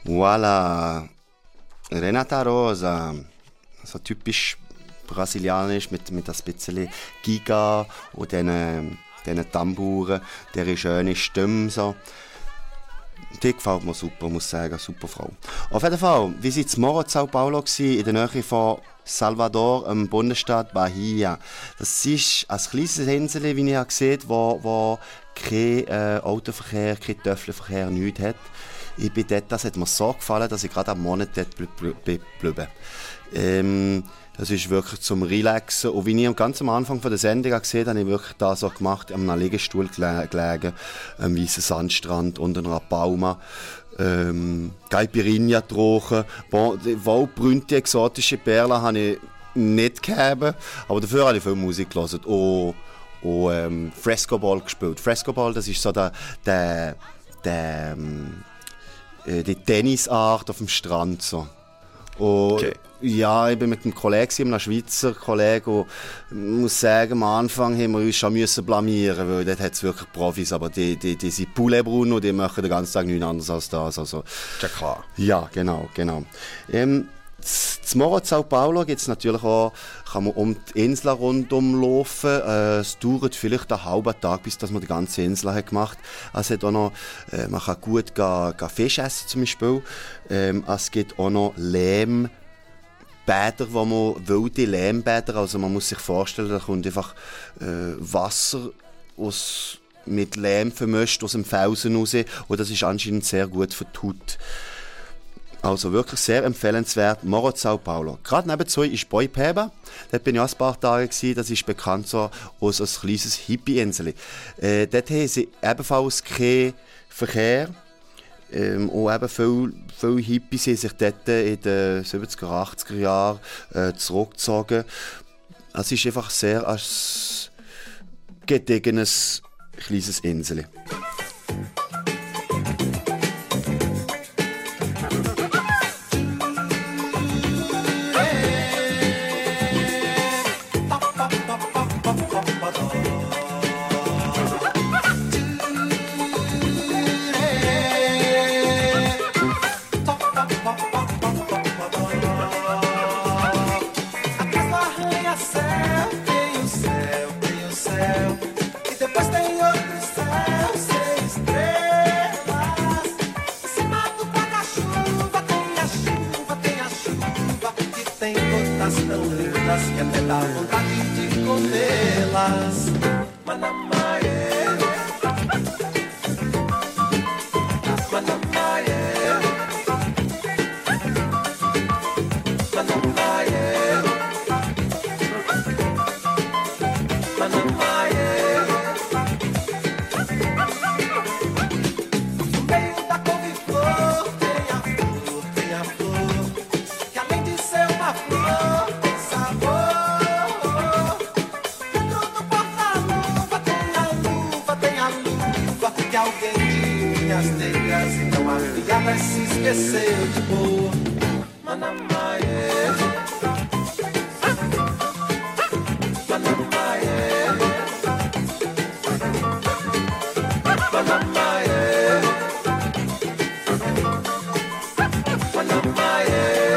Speaker 1: Voilà. Renata Rosa. So typisch brasilianisch mit, mit ein bisschen Giga und diesen, diesen Tamburen, dieser schöne Stimme. So. Die gefällt mir super, muss ich sagen. Super Frau. Auf jeden Fall, wie war es morgen in Sao Paulo, in der Nähe von Salvador, im Bundesstaat Bahia. Das ist ein kleines Insel, wie ich gesehen habe, wo, wo kein äh, Autoverkehr, kein Töffelverkehr, nichts hat. Ich bin dort, das hat mir so gefallen, dass ich gerade einen Monat dort bleibe. Ähm, das ist wirklich zum Relaxen. Und wie ich ganz am Anfang von der Sendung gesehen habe, habe ich wirklich das so gemacht, an einem Liegestuhl gelegen, am weißen Sandstrand, unter einer Palme, ähm, Caipirinha getrunken. Bon, waldbrünte, exotische Perlen habe ich nicht gegeben, aber dafür habe ich viel Musik gehört. Und, und ähm, Frescoball gespielt. Frescoball, das ist so der, der, der ähm, die Tennisart auf dem Strand. So. Und
Speaker 3: okay.
Speaker 1: Ja, ich bin mit einem Kollegen, einem Schweizer Kollegen, und ich muss sagen, am Anfang haben wir uns schon müssen blamieren, weil dort hat es wirklich Profis, aber die, die, die sind Poulet Bruno, die machen den ganzen Tag nichts anderes als das. Also,
Speaker 3: ja klar.
Speaker 1: Ja, genau, genau. Ähm, Zum Morgen in Sao Paulo gibt es natürlich auch, kann man um die Insel rundum laufen. Äh, es dauert vielleicht einen halben Tag, bis dass man die ganze Insel hat gemacht hat. Es hat auch noch, äh, man kann gut gehen, gehen Fisch essen zum Beispiel. Ähm, es gibt auch noch Lehmbäder, wo man wilde Lehmbäder, also man muss sich vorstellen, da kommt einfach äh, Wasser aus, mit Lehm vermischt aus dem Felsen raus, und das ist anscheinend sehr gut für die Haut. Also wirklich sehr empfehlenswert, Morro de Sao Paulo. Gerade nebenzu ist Boipeba. Dort bin ich auch ein paar Tage gewesen. Das ist bekannt so als ein kleines Hippie-Insel. Äh, dort haben sie ebenfalls keinen Verkehr. Ähm, und eben viele, viele Hippies haben sich dort in den siebziger, achtziger Jahren äh, zurückgezogen. Es ist einfach sehr ein gediegenes kleines Insel.
Speaker 7: Que até dá vontade de comê-las. Manamaie, Manamaie, Manamaie, Manamaie. No meio da couve-flor tem a flor, tem a flor, que além de ser uma flor, tem sabor. Dentro do porta-luva tem a luva, tem a luva que alguém de unhas negras e não afiadas se esqueceu de pôr. Manamaie, Manamaie, Manamaie, Manamaie.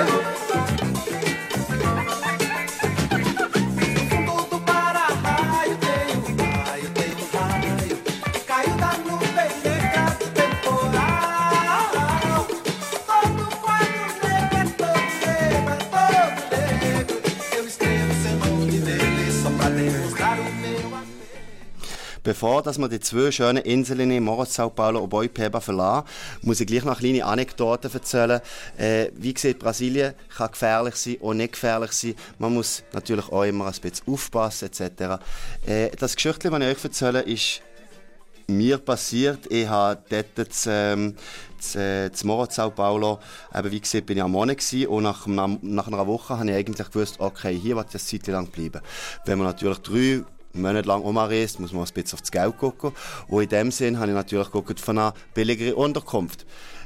Speaker 7: No fundo do para-raio tem um raio, tem um raio que caiu da nuvem negra do temporal. Todo quadro negro é todo negro, é todo negro. Eu escrevo seu nome nele só pra demonstrar o meu amor.
Speaker 1: Bevor dass wir die zwei schönen Inseln in Morro de Sao Paulo und Boipeba verlassen, muss ich gleich noch eine kleine Anekdote erzählen. Äh, wie gesagt, Brasilien kann gefährlich sein und nicht gefährlich sein. Man muss natürlich auch immer ein bisschen aufpassen et cetera. Äh, das Geschichtchen, das ich euch erzähle, ist mir passiert. Ich habe dort zu, ähm, zu, zu Morro de Sao Paulo, eben wie gesagt, bin ich am Monat gewesen, und nach, nach, nach einer Woche habe ich eigentlich gewusst, okay, hier wird das Zeit lang bleiben. Wenn man natürlich drei Monate lang umreist, muss man ein bisschen auf das Geld gucken. Und in dem Sinn habe ich natürlich geguckt von einer billigeren Unterkunft.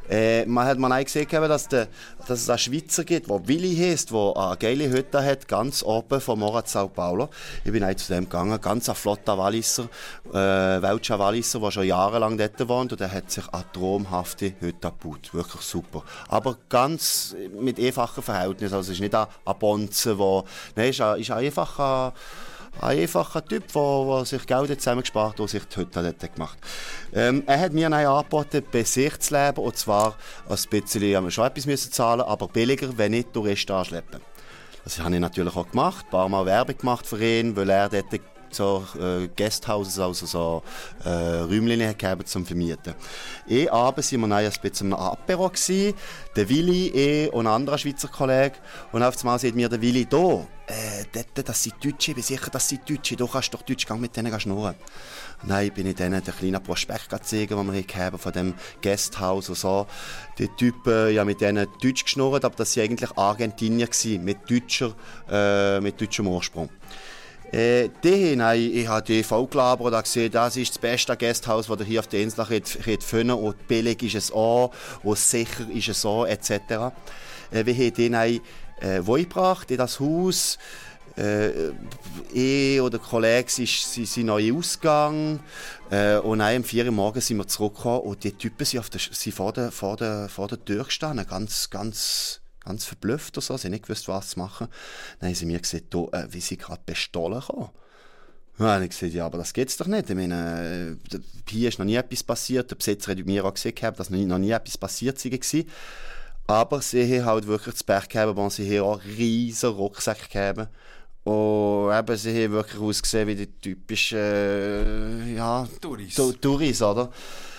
Speaker 1: Äh, man hat man auch gesehen, dass, der, dass es einen Schweizer gibt, der Willi heisst, der eine geile Hütte hat, ganz oben vom Ort Sao Paulo. Ich bin auch zu dem gegangen, ganz ein flotter Walliser, äh, Welcher Walliser, der schon jahrelang dort wohnt, und der hat sich eine traumhafte Hütte gebaut. Wirklich super. Aber ganz mit einfachen Verhältnissen. Also es ist nicht ein, ein Bonzen, der... Nein, es ist, ein, ist einfach ein... Ein einfacher Typ, der sich Geld zusammengespart hat und sich die Hütte dort gemacht hat. Ähm, er hat mir dann angeboten, bei sich zu leben, und zwar ein bisschen, haben wir schon etwas müssen zahlen, aber billiger, wenn nicht Touristen anschleppen. Das habe ich natürlich auch gemacht, ein paar Mal Werbung gemacht für ihn, weil er dort so äh, Guesthouses, also so äh, Räumchen gegeben zum Vermieten. Eh abends waren wir dann ein bisschen am Apero gsi, der Willi, ich und ein anderer Schweizer Kollege, und auf einmal sieht mir der Willi da. Äh, dort, das sind Deutsche, ich bin sicher, das sind Deutsche, du kannst doch Deutsch, geh mit denen schnurren. Nein, bin ich denen den kleinen Prospekt gezeigt, den wir haben von dem Guesthouse und so. Die Typen, ja, mit denen Deutsch geschnurrt, aber das waren eigentlich Argentinier gewesen, mit, deutscher, äh, mit deutschem Ursprung. Äh, die, nein, ich habe die vollgelabert und gesehen, das ist das beste Gasthaus, das ihr hier auf der Insel finden könnt, und billig ist es auch, und sicher ist es auch, et cetera. Äh, wir haben die nein, äh, gebracht in das Haus. Äh, ich oder der Kollege sind, sind, sind neu ausgegangen. Äh, und dann um vier Uhr morgens sind wir zurückgekommen, und die Typen sind, auf der, sind vor, der, vor, der, vor der Tür gestanden, ganz, ganz... ganz verblüfft oder so, sie haben nicht gewusst, was zu machen. Dann haben sie mir gesagt, du, äh, wie sie gerade bestohlen kommen. Dann habe ich gesagt, ja, aber das geht's doch nicht. Ich meine, äh, hier ist noch nie etwas passiert. Der Besitzer hat mir auch gesagt, dass noch nie, noch nie etwas passiert sei. Aber sie haben halt wirklich das Pech gehabt, weil sie hier auch riesen Rucksäcke gegeben. Und eben, sie haben wirklich ausgesehen wie die typischen, äh, ja,
Speaker 3: Touris.
Speaker 1: Tu- Touris, oder?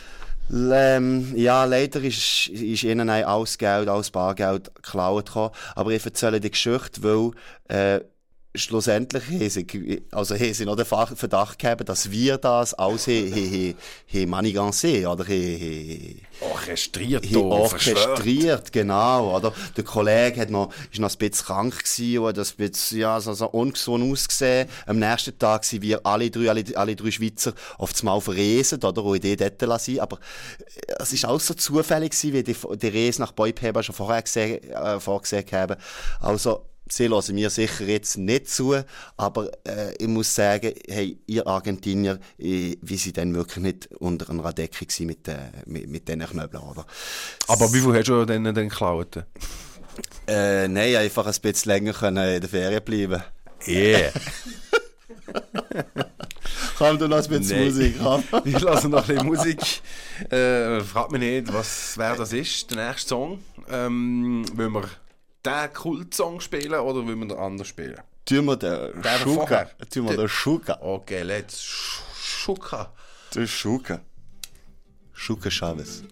Speaker 1: Ähm, ja, leider ist, ist ihnen alles Geld, alles Bargeld geklaut gekommen. Aber ich erzähle die Geschichte, weil äh, schlussendlich haben sie, also haben sie noch den Verdacht gehabt, dass wir das alles haben manigancé, oder
Speaker 3: orchestriert,
Speaker 1: he, orchestriert, genau, oder? Der Kollege hat noch, ist noch ein bisschen krank gewesen und hat ein bisschen, ja, so, so ungesund ausgesehen. Am nächsten Tag sind wir alle drei, alle, alle drei Schweizer auf das Mal verreisen, oder? Und die dort lassen. Aber es ist auch so zufällig gewesen, wie die, die Reise nach Boipeba schon vorher gesehen, äh, vorgesehen haben. Also, sie hören mir sicher jetzt nicht zu, aber äh, ich muss sagen, hey, ihr Argentinier, äh, wie sie dann wirklich nicht unter einer Decke waren mit, äh, mit, mit diesen Knöbeln, oder?
Speaker 3: Aber wie viel hast du denn dann geklaut?
Speaker 1: Äh, nein, einfach ein bisschen länger können in der Ferien bleiben.
Speaker 3: Yeah.
Speaker 1: Komm, du lass ein bisschen
Speaker 3: Nein.
Speaker 1: Musik, komm.
Speaker 3: Wir lassen noch ein bisschen Musik. Äh, fragt mich nicht, was, wer das ist, der nächste Song. Ähm, wollen wir den Kultsong spielen oder wollen wir den anderen spielen?
Speaker 1: Tun wir den
Speaker 3: Der
Speaker 1: Schuka.
Speaker 3: vorher.
Speaker 1: Tun wir den Schuka.
Speaker 3: Okay, let's Schuka.
Speaker 1: Der Schuka. Schuka Chavez.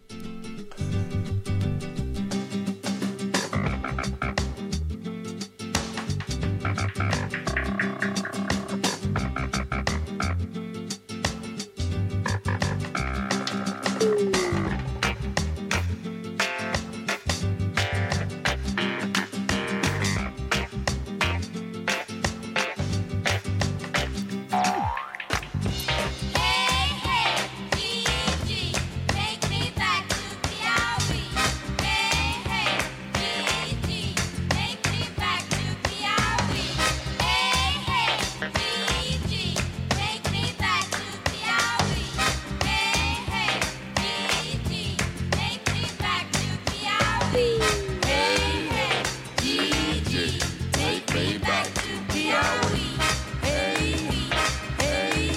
Speaker 8: Hey, hey, Gigi, take me back to Piauí. Hey, hey, Gigi, take me back to Piauí. Hey, hey, Gigi, take me back to Piauí. Hey, hey, Gigi, take me back to Piauí. Hey, hey, Gigi, take me back to Piauí. Hey, hey,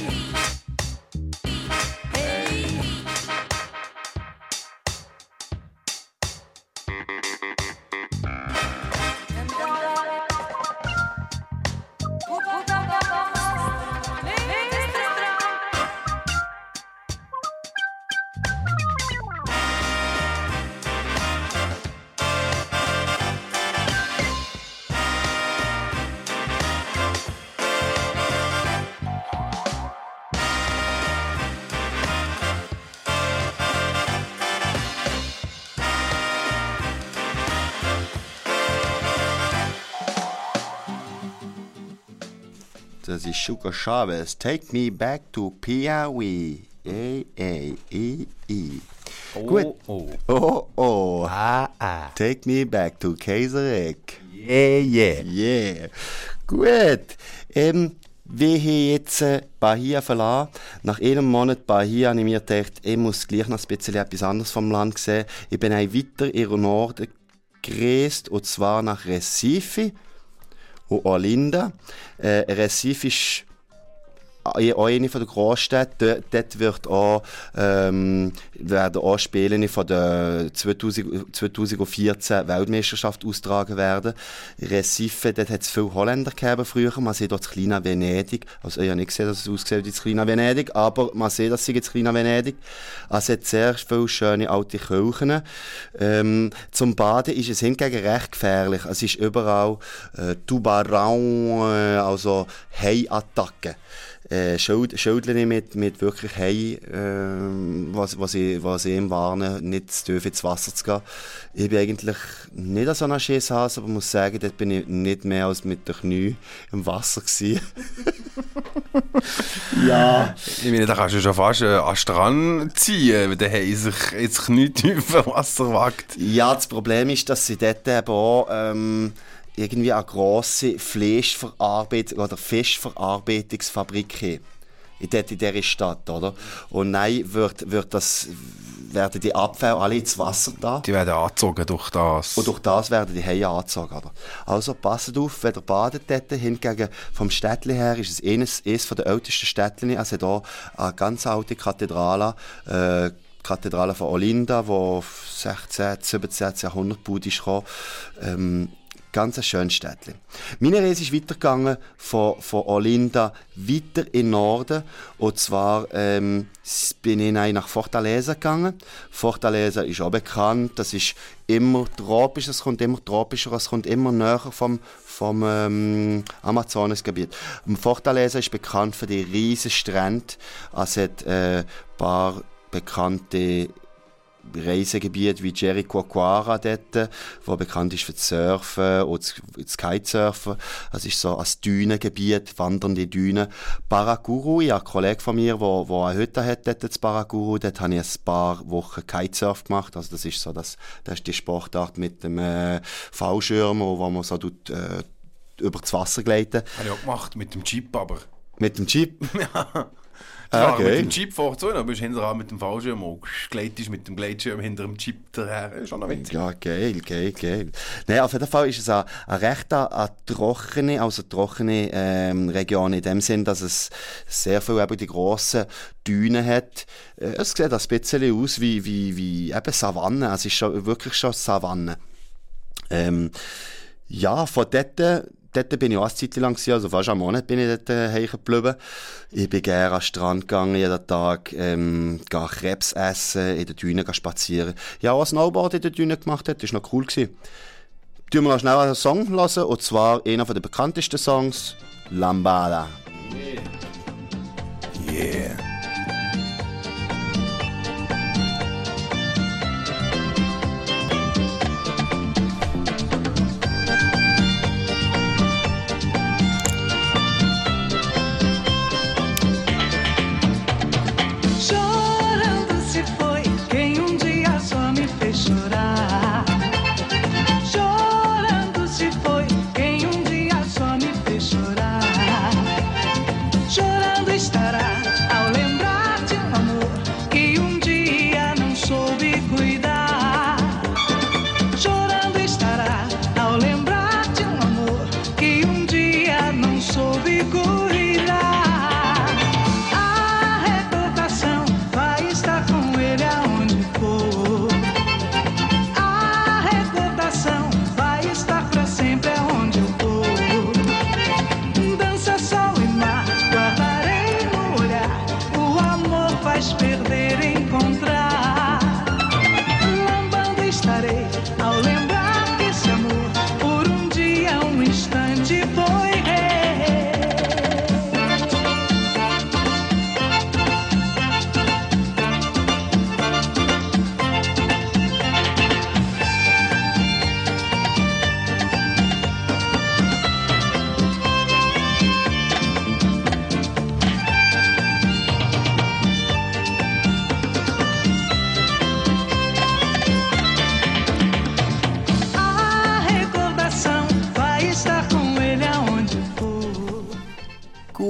Speaker 1: Das ist Schuka Chavez. Take me back to Piauí. Ey, ey, ey, ey.
Speaker 3: Oh,
Speaker 1: Gut.
Speaker 3: oh.
Speaker 1: Oh, oh.
Speaker 3: Ah, ah.
Speaker 1: Take me back to Kaisereck.
Speaker 3: Yeah, yeah.
Speaker 1: Yeah. Gut. Ähm, wir haben jetzt äh, Bahia verlassen. Nach einem Monat Bahia habe ich mir gedacht, ich muss gleich noch ein bisschen etwas anderes vom Land sehen. Ich bin auch weiter in den Norden gereist, und zwar nach Recife und Olinda. Äh, Recife ist auch eine von der Großstädten. Dort, dort wird auch, ähm, werden auch Spiele von der zweitausend, zweitausendvierzehn Weltmeisterschaft austragen werden. Recife, dort hat es viele Holländer gegeben früher. Man sieht dort das kleine Venedig. Also ich habe nicht gesehen, dass es aussieht wie das kleine Venedig, aber man sieht, dass es das kleine Venedig. Also es hat sehr viele schöne alte Kirchen. Ähm, zum Baden ist es hingegen recht gefährlich. Es ist überall äh, Tubarão, äh, also Haiattacken. Äh, Schild, Schildchen mit, mit wirklich Hai, äh, was, was, ich, was ich ihm warne, nicht zu tief ins Wasser zu gehen. Ich bin eigentlich nicht so ein Schisshase, aber muss sagen, dort bin ich nicht mehr als mit den Knie im Wasser gewesen. Ja.
Speaker 3: Ich meine, da kannst du schon fast äh, an den Strand ziehen, wenn der Hai sich jetzt nicht tief im Wasser wagt.
Speaker 1: Ja, das Problem ist, dass sie dort eben auch ähm, irgendwie eine grosse Fleischverarbeitung oder Fischverarbeitungsfabrik haben. Dort in dieser Stadt, oder? Und nein, wird, wird das, werden die Abfälle alle ins Wasser da.
Speaker 3: Die werden angezogen durch das.
Speaker 1: Und durch das werden die Haie angezogen. Oder? Also passt auf, wenn ihr badet dort. Hingegen vom Städtchen her ist es eines, eines der ältesten Städtchen. Also hier eine ganz alte Kathedrale, äh, Kathedrale von Olinda, die sechzehnten, siebzehnten Jahrhundert gebaut ist. Ähm, Ganz ein schönes Städtchen. Meine Reise ist weitergegangen von, von Olinda weiter in den Norden. Und zwar ähm, bin ich nach Fortaleza gegangen. Fortaleza ist auch bekannt. Das ist immer tropisch, es kommt immer tropischer, es kommt immer näher vom, vom ähm, Amazonasgebiet. Fortaleza ist bekannt für die riesigen Strände. Es hat äh, ein paar bekannte Reisegebiet wie Jericoacoara dort, wo bekannt ist für das Surfen und das Kitesurfen. Das ist so ein Dünengebiet, wandernde Dünen. Paracuru, ich habe einen Kollegen von mir, der, der eine Hütte hat dort in Paracuru. Dort habe ich ein paar Wochen Kitesurf gemacht. Also das ist so das, das ist die Sportart mit dem äh, Fallschirm, wo man so tut, äh, über das Wasser gleiten.
Speaker 3: Habe ich auch gemacht, mit dem Jeep aber.
Speaker 1: Mit dem Jeep?
Speaker 3: Ja.
Speaker 1: Ah,
Speaker 3: Okay.
Speaker 1: geil.
Speaker 3: Mit dem Jeep vorzu, dann bist du hinterher mit dem Fallschirm und gleitest mit dem Gleitschirm hinter dem Jeep daher. Ist schon noch witzig.
Speaker 1: Ja, geil, geil, geil. Nein, auf jeden Fall ist es eine, eine recht eine, eine trockene, also trockene ähm, Region in dem Sinn, dass es sehr viel eben die grossen Dünen hat. Äh, es sieht ein bisschen aus wie, wie, wie eben Savanne. Es ist schon, wirklich schon Savanne. Ähm, ja, von dort... Dort bin ich auch eine Zeit lang, also fast einen Monat bin ich dort äh, hängen geblieben. Ich bin gerne an den Strand gegangen, jeden Tag, ähm, gehe Krebs essen, in den Dünen gehen spazieren. Ja, auch ein Snowboard in den Dünen gemacht hat, das war noch cool gewesen. Tun wir noch schnell einen Song hören, und zwar einer der bekanntesten Songs, Lambada.
Speaker 3: Yeah.
Speaker 9: Chorando se foi quem um dia só me fez chorar. Chorando se foi quem um dia só me fez chorar.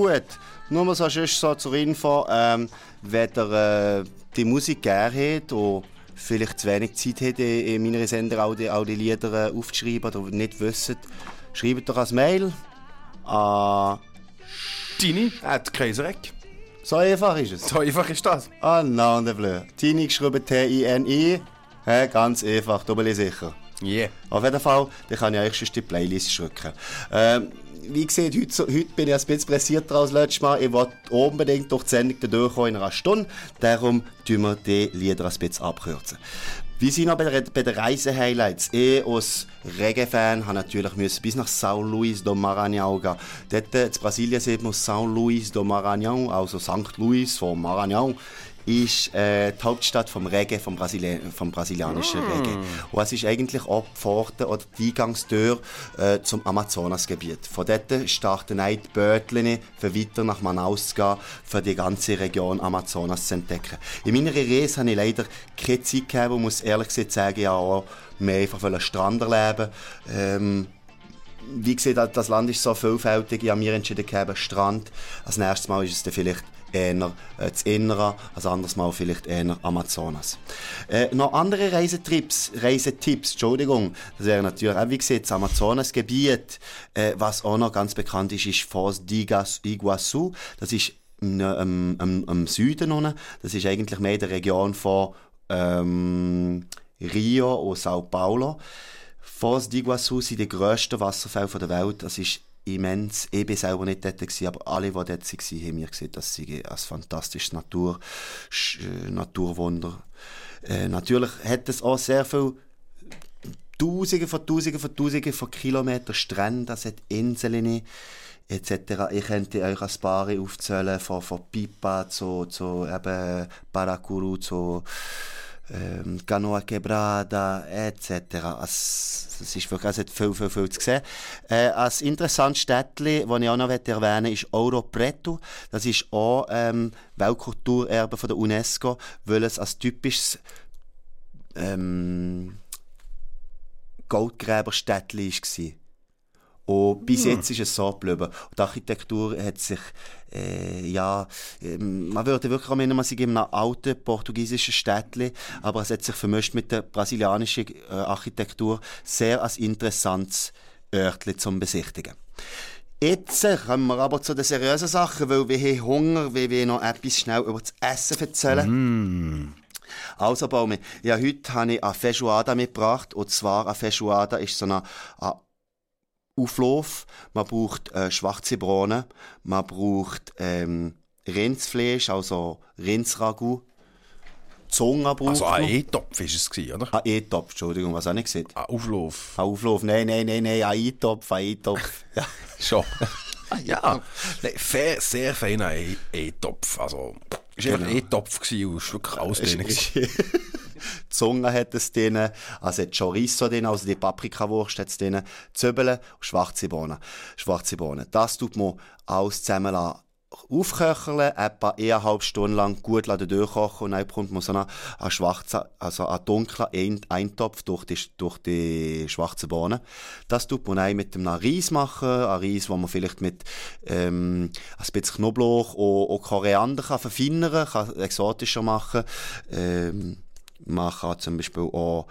Speaker 1: gut. Nur mal so, sonst so zur Info, ähm, wenn ihr äh, die Musik gerne habt und vielleicht zu wenig Zeit habt, in meiner Sender auch die, auch die Lieder äh, aufzuschreiben oder nicht wisst, schreibt doch als Mail an...
Speaker 3: Tini at Kaisereck.
Speaker 1: So einfach ist es.
Speaker 3: So einfach ist das.
Speaker 1: Ah, nein, der Blöd. Tini geschrieben T I N I. Hey, ganz einfach, da bin ich sicher.
Speaker 3: Yeah.
Speaker 1: Auf jeden Fall, dann kann ich euch schon die Playlist drücken. Ähm, wie gesagt, heute, so- heute bin ich ein bisschen pressierter als letztes Mal. Ich wollte unbedingt durch die Sendung durchkommen in einer Stunde. Darum tun wir die Lieder ein bisschen abkürzen. Wir sind noch bei den bei der Reise-Highlights. Ich als Reggae-Fan habe natürlich müssen bis nach São Luís do Maranhão gehen. Dort in Brasilien sieht man São Luís do Maranhão, also Sankt Luís von Maranhão, ist äh, die Hauptstadt vom Reggae, vom, Brasili vom brasilianischen mm. Reggae. Und es ist eigentlich auch die Pforte oder die Eingangstür äh, zum Amazonasgebiet. Von dort starten auch die Bötchen, für weiter nach Manaus zu gehen, für die ganze Region Amazonas zu entdecken. In meiner Reise habe ich leider keine Zeit gehabt und muss ehrlich gesagt sagen, ja auch mehr einfach am Strand erleben. Ähm, wie gesagt, das Land ist so vielfältig, ich habe mir entschieden gehabt, Strand. Als nächstes Mal ist es dann vielleicht eher äh, das Innere, als anderes Mal vielleicht eher Amazonas. Äh, noch andere Reisetipps, Reisetipps, Entschuldigung, das wäre natürlich auch, wie gesagt, das Amazonasgebiet. Äh, was auch noch ganz bekannt ist, ist Foz de Iguaçu. Das ist im, im, im, im Süden unten. Das ist eigentlich mehr in der Region von ähm, Rio und Sao Paulo. Foz de Iguaçu sind die grössten Wasserfälle der Welt. Das ist immens. Ich war selber nicht dort, gewesen, aber alle, die dort waren, haben mir gesagt, das sei ein fantastisches Natur, äh, Naturwunder. Äh, natürlich hat es auch sehr viel Tausende von Tausenden von Tausenden von Kilometern Strände, es hat Inseln et cetera. Ich könnte euch ein paar aufzählen, von, von Pipa zu, zu eben Paracuru, zu ähm, Canoa Quebrada et cetera. Es, es ist wirklich, es hat viel, viel, viel zu sehen. Äh, ein interessantes Städtchen, das ich auch noch erwähnen möchte, ist Ouro Preto. Das ist auch ähm, Weltkulturerbe von der UNESCO, weil es als typisches ähm, Goldgräberstädtchen war. Und bis jetzt ist es so geblieben. Und die Architektur hat sich, äh, ja, ähm, man würde wirklich auch meinen, man sei in einem alten portugiesischen Städtchen, aber es hat sich vermischt mit der brasilianischen äh, Architektur. Sehr als interessantes Örtchen zum Besichtigen. Jetzt kommen wir aber zu den seriösen Sachen, weil wir haben Hunger, weil wir noch etwas schnell über das Essen erzählen.
Speaker 3: Mm.
Speaker 1: Also, Baumi, ja, heute habe ich eine Feijoada mitgebracht. Und zwar, eine Feijoada ist so eine, eine Auflauf. Man braucht äh, schwarze Bohnen, man braucht ähm, Rindsfleisch, also Rindsragout, Zunge braucht
Speaker 3: Also ein
Speaker 1: man.
Speaker 3: E-Topf war es, gewesen, oder?
Speaker 1: Ein E-Topf, Entschuldigung, was habe ich gesagt?
Speaker 3: Ein Auflauf.
Speaker 1: Ein Auflauf, nein, nein, nein, nein, ein E-Topf, ein E-Topf. Ja.
Speaker 3: Schon. Ja, nee, fe sehr feiner E- E-Topf. Also, es war
Speaker 1: Genau.
Speaker 3: ein E-Topf gewesen und es war wirklich alles drin. gewesen.
Speaker 1: Die Zunge hat es drin, also hat Chorizo drin, also die Paprikawurst hat es drin, Zwiebeln und schwarze Bohnen. Schwarze Bohnen. Das tut man alles zusammen aufköcheln, etwa eineinhalb Stunden lang gut durchkochen und dann bekommt man so einen, einen schwarzen, also einen dunklen Ein- Eintopf durch die, durch die schwarzen Bohnen. Das tut man dann mit einem Reis machen, ein Reis, wo man vielleicht mit ähm, ein bisschen Knoblauch und, und Koriander kann verfeinern kann, exotischer machen. Ähm, man kann zum Beispiel auch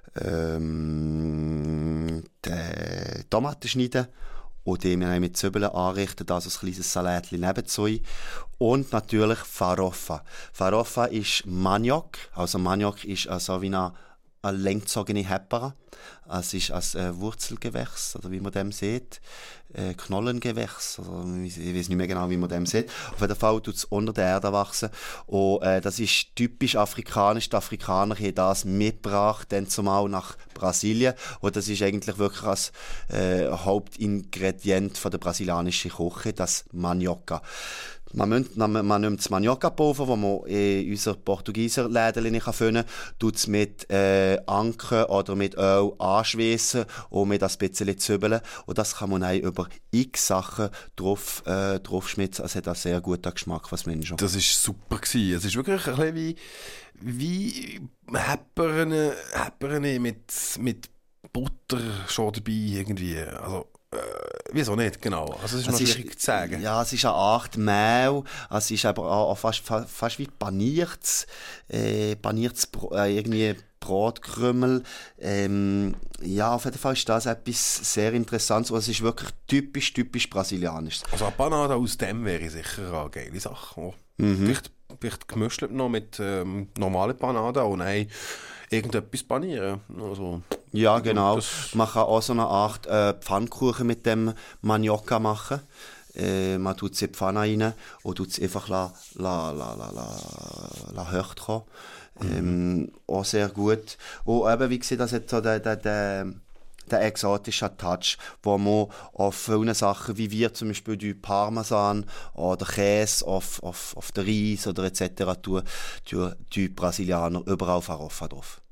Speaker 1: ähm, die Tomaten schneiden und die wir mit Zwiebeln anrichten, das als kleines Salätchen nebenzu. Und natürlich Farofa. Farofa ist Maniok, also Maniok ist also wie eine, eine langgezogene Hepera. Es ist ein äh, Wurzelgewächs, oder wie man dem sieht, äh, Knollengewächs, oder ich weiß nicht mehr genau, wie man dem sieht. Auf jeden Fall tut es unter der Erde wachsen. Und äh, das ist typisch afrikanisch. Die Afrikaner haben das mitgebracht, dann zumal nach Brasilien. Und das ist eigentlich wirklich das äh, Hauptingredient von der brasilianischen Küche, das Manioca. Man, münd, man, man nimmt das Manioca-Pulver, das man in unser Portugieser Läden finden kann, tut es mit äh, Anke oder mit Öl anschweissen und mit ein bisschen Zwiebeln. Und das kann man auch über x Sachen drauf, äh, draufschmitzen. Es hat einen sehr guten Geschmack, was man schon.
Speaker 3: Das war super gewesen. Es ist wirklich ein bisschen wie, wie Häpperne, Häpperne mit, mit Butter schon dabei irgendwie. Also, Wieso nicht, genau? Also es ist
Speaker 1: Es
Speaker 3: noch
Speaker 1: ist-
Speaker 3: schwierig zu sagen.
Speaker 1: Ja, es ist eine Art Mehl, es ist aber auch fast, fa- fast wie paniertes, äh, paniertes Bro- äh, irgendwie Brotkrümel. Ähm, ja, auf jeden Fall ist das etwas sehr Interessantes und es ist wirklich typisch, typisch brasilianisch.
Speaker 3: Also eine Panade aus dem wäre sicher eine geile Sache. Oh.
Speaker 1: Mhm.
Speaker 3: Vielleicht, vielleicht gemischt noch mit ähm, normalen Panade und dann irgendetwas panieren. Also,
Speaker 1: Ja, genau.
Speaker 3: das-
Speaker 1: Man kann auch so eine Art äh, Pfannkuchen mit dem Manioca machen. Äh, man tut es in die Pfanne rein und tut es einfach la, la, la, la, la, la hört kommen. Ähm, auch sehr gut. Und eben, wie gesagt, das hat so den, den, den, den exotischen Touch, wo man auf vielen Sachen, wie wir zum Beispiel die Parmesan oder Käse auf, auf, auf den Reis oder et cetera tun, tun die Brasilianer überall Farofa drauf.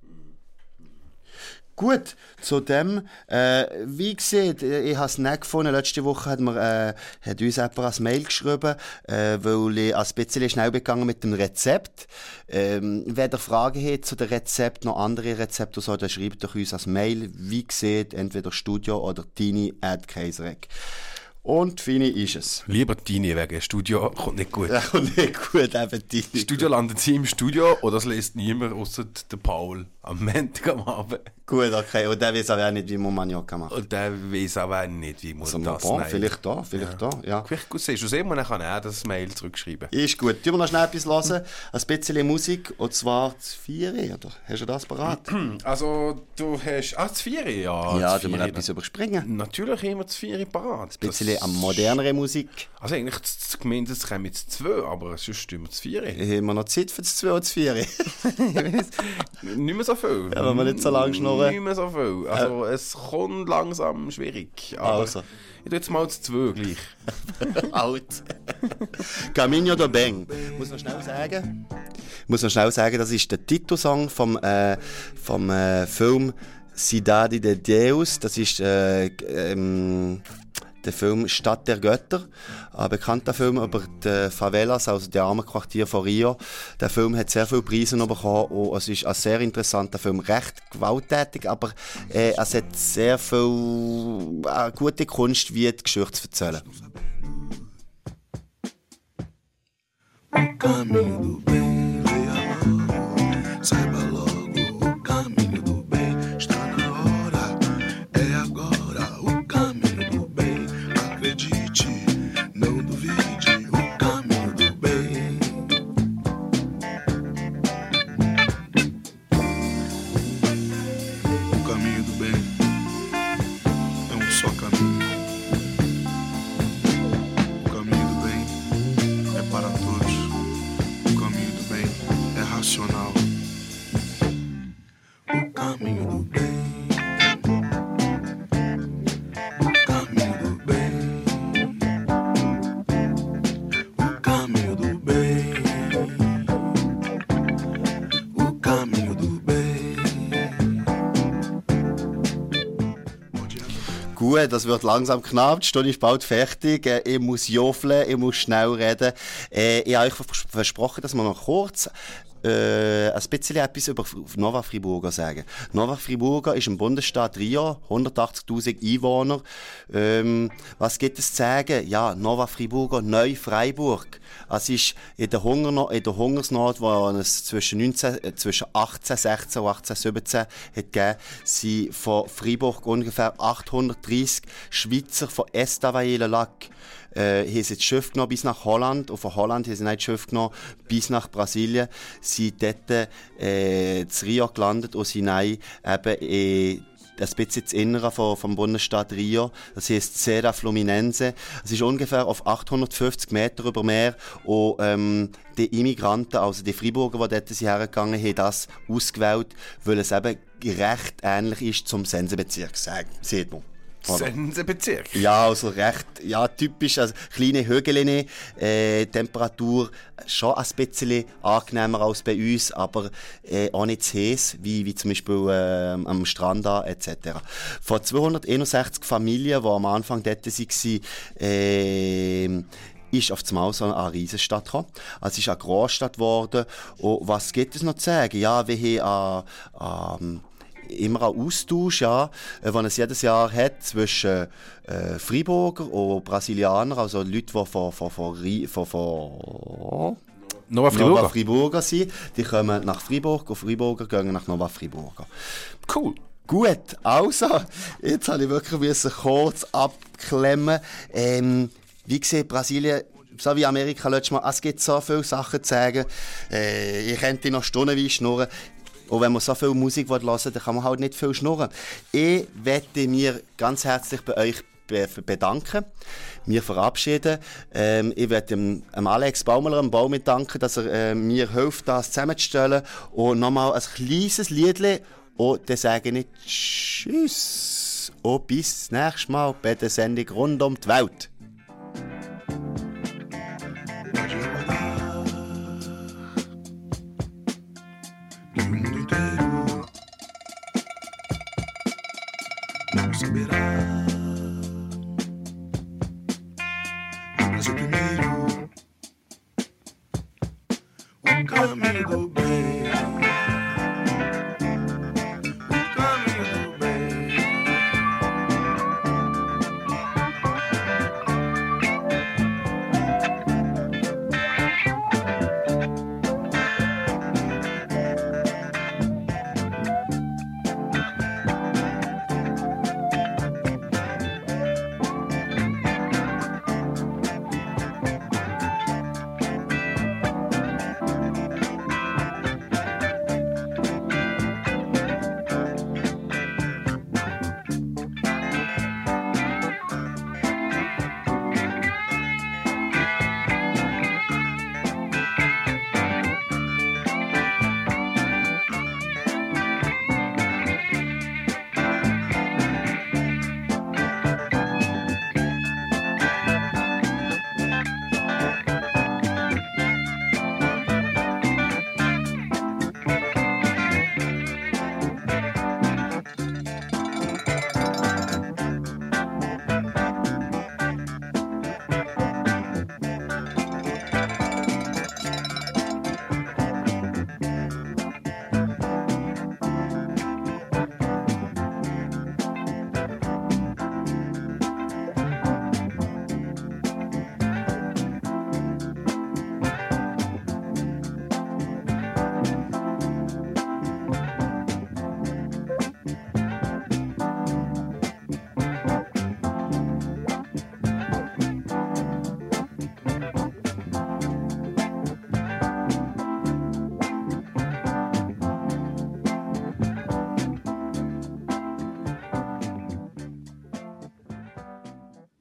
Speaker 1: Gut, zu dem, äh, wie gesagt, ich habe es nicht gefunden. Letzte Woche hat, mir, äh, hat uns jemand ein Mail geschrieben, äh, weil ich ein bisschen schnell begangen mit dem Rezept. Ähm, wer der Frage hat zu dem Rezept, noch andere Rezepte, so, dann schreibt doch uns ein Mail, wie gesagt, entweder studio oder tini at kaiserek. Und Fini ist es.
Speaker 3: lieber Tini wegen Studio kommt nicht gut.
Speaker 1: Ja, und nicht gut, eben Tini.
Speaker 3: Studio landet sie im Studio oder das liest niemand außer der Paul am Montag am Abend.
Speaker 1: Gut, okay. Und der weiß aber auch nicht, wie man Manioca macht.
Speaker 3: Und der weiß aber nicht, wie man
Speaker 1: Also,
Speaker 3: das
Speaker 1: bon,
Speaker 3: nennt.
Speaker 1: vielleicht da, vielleicht da, ja.
Speaker 3: Vielleicht gut siehst du sehen, dann kann er das Mail zurückschreiben.
Speaker 1: Ist gut. Tun wir noch schnell etwas hören. Ein bisschen Musik. Und zwar das Vieri, oder? Hast du das parat?
Speaker 3: Also, du hast... Ah, das Vieri, ja.
Speaker 1: Ja,
Speaker 3: das
Speaker 1: tun wir
Speaker 3: Vieri.
Speaker 1: etwas überspringen.
Speaker 3: Natürlich immer das Vieri parat.
Speaker 1: Ein bisschen an modernere Musik.
Speaker 3: Also eigentlich das gemeint, es kommen jetzt zwei, aber sonst tun wir das Vieri.
Speaker 1: Haben wir noch Zeit für das zwei und das Vieri?
Speaker 3: Nicht mehr so viel.
Speaker 1: Ja, wenn wir nicht so lang schnurren.
Speaker 3: Nicht mehr so viel. Also es kommt langsam schwierig. Aber
Speaker 1: Also.
Speaker 3: ich tue jetzt mal das zwei gleich.
Speaker 1: Alt. Caminho do Bem. Muss noch schnell sagen. Muss noch schnell sagen, das ist der Titelsong vom, äh, vom äh, Film Cidade de Deus. Das ist äh, ähm, der Film Stadt der Götter. Ein bekannter Film über die Favelas, also die armen Quartiere von Rio. Der Film hat sehr viele Preise bekommen und es ist ein sehr interessanter Film. Recht gewalttätig, aber äh, es hat sehr viel äh, gute Kunst, wie die Geschichte zu erzählen.
Speaker 10: Caminho do bem, leia logo, saiba logo, o caminho do bem está na hora, é agora, o caminho do bem, acredite, não duvide, o caminho do bem. O caminho do bem é um só caminho. O caminho do bem é para todos. O caminho do bem é racional. O caminho do bem. O caminho do bem. O caminho do bem. O caminho do bem.
Speaker 1: Gut, das wird langsam knapp, die Stunde ist bald fertig, äh, ich muss jofeln, ich muss schnell reden. Äh, ich habe euch vers- versprochen, dass wir noch kurz äh, ein bisschen etwas über Nova Friburgo sagen. Nova Friburgo ist im Bundesstaat Rio, hundertachtzigtausend Einwohner. Ähm, was gibt es zu sagen? Ja, Nova Friburgo, Neu-Freiburg. Es ist in der, Hunger, in der Hungersnot, wo es zwischen, neunzehn, äh, zwischen achtzehnhundertsechzehn und achtzehnhundertsiebzehn hat gegeben, sind von Freiburg ungefähr achthundertdreissig Schweizer von Estavayer-le-Lac äh, haben sie das Schiff genommen bis nach Holland und von Holland haben sie nicht das Schiff genommen bis nach Brasilien, sind dort äh, in Rio gelandet und sind dann eben in ein bisschen das Innere vom, vom Bundesstaat Rio. Das heisst Serra Fluminense. Es ist ungefähr auf achthundertfünfzig Meter über Meer. Und ähm, die Immigranten, also die Freiburger, die dort sind hergegangen, haben das ausgewählt, weil es eben recht ähnlich ist zum Sensebezirk, sieht man. Oder?
Speaker 3: Sensenbezirk.
Speaker 1: Ja, also recht, ja, typisch, also kleine Hügel, äh, Temperatur schon ein bisschen angenehmer als bei uns, aber äh, auch nicht zu heiß, wie, wie zum Beispiel äh, am Strand da, et cetera. Von zweihunderteinundsechzig Familien, die am Anfang dort waren, äh, ist auf einmal so eine Riesenstadt gekommen. Also es ist eine Großstadt geworden. Und was gibt es noch zu sagen? Ja, wir haben äh, äh, immer ein Austausch, ja, äh, den es jedes Jahr hat zwischen äh, Freiburger und Brasilianern, also Leute, die von, von, von, von, von
Speaker 3: Nova Friburga.
Speaker 1: Nova Friburga sind. Die kommen nach Freiburg und Freiburger gehen nach Nova Friburga.
Speaker 3: Cool.
Speaker 1: Gut, also, jetzt habe ich wirklich müssen kurz abklemmen. Ähm, wie sieht Brasilien, so wie Amerika letztes Mal, es gibt so viele Sachen zu sagen. Äh, ich könnte noch stundenweise schnurren. Und wenn man so viel Musik hören will, dann kann man halt nicht viel schnurren. Ich möchte mir ganz herzlich bei euch bedanken. Wir verabschieden. Ähm, ich möchte dem, dem Alex Baumler am Baum danken, dass er äh, mir hilft, das zusammenzustellen. Und nochmal ein kleines Liedchen. Und dann sage ich Tschüss. Und bis nächstes Mal bei der Sendung rund um die Welt.
Speaker 10: No mundo inteiro não saberá. No Brasil primeiro, o caminho do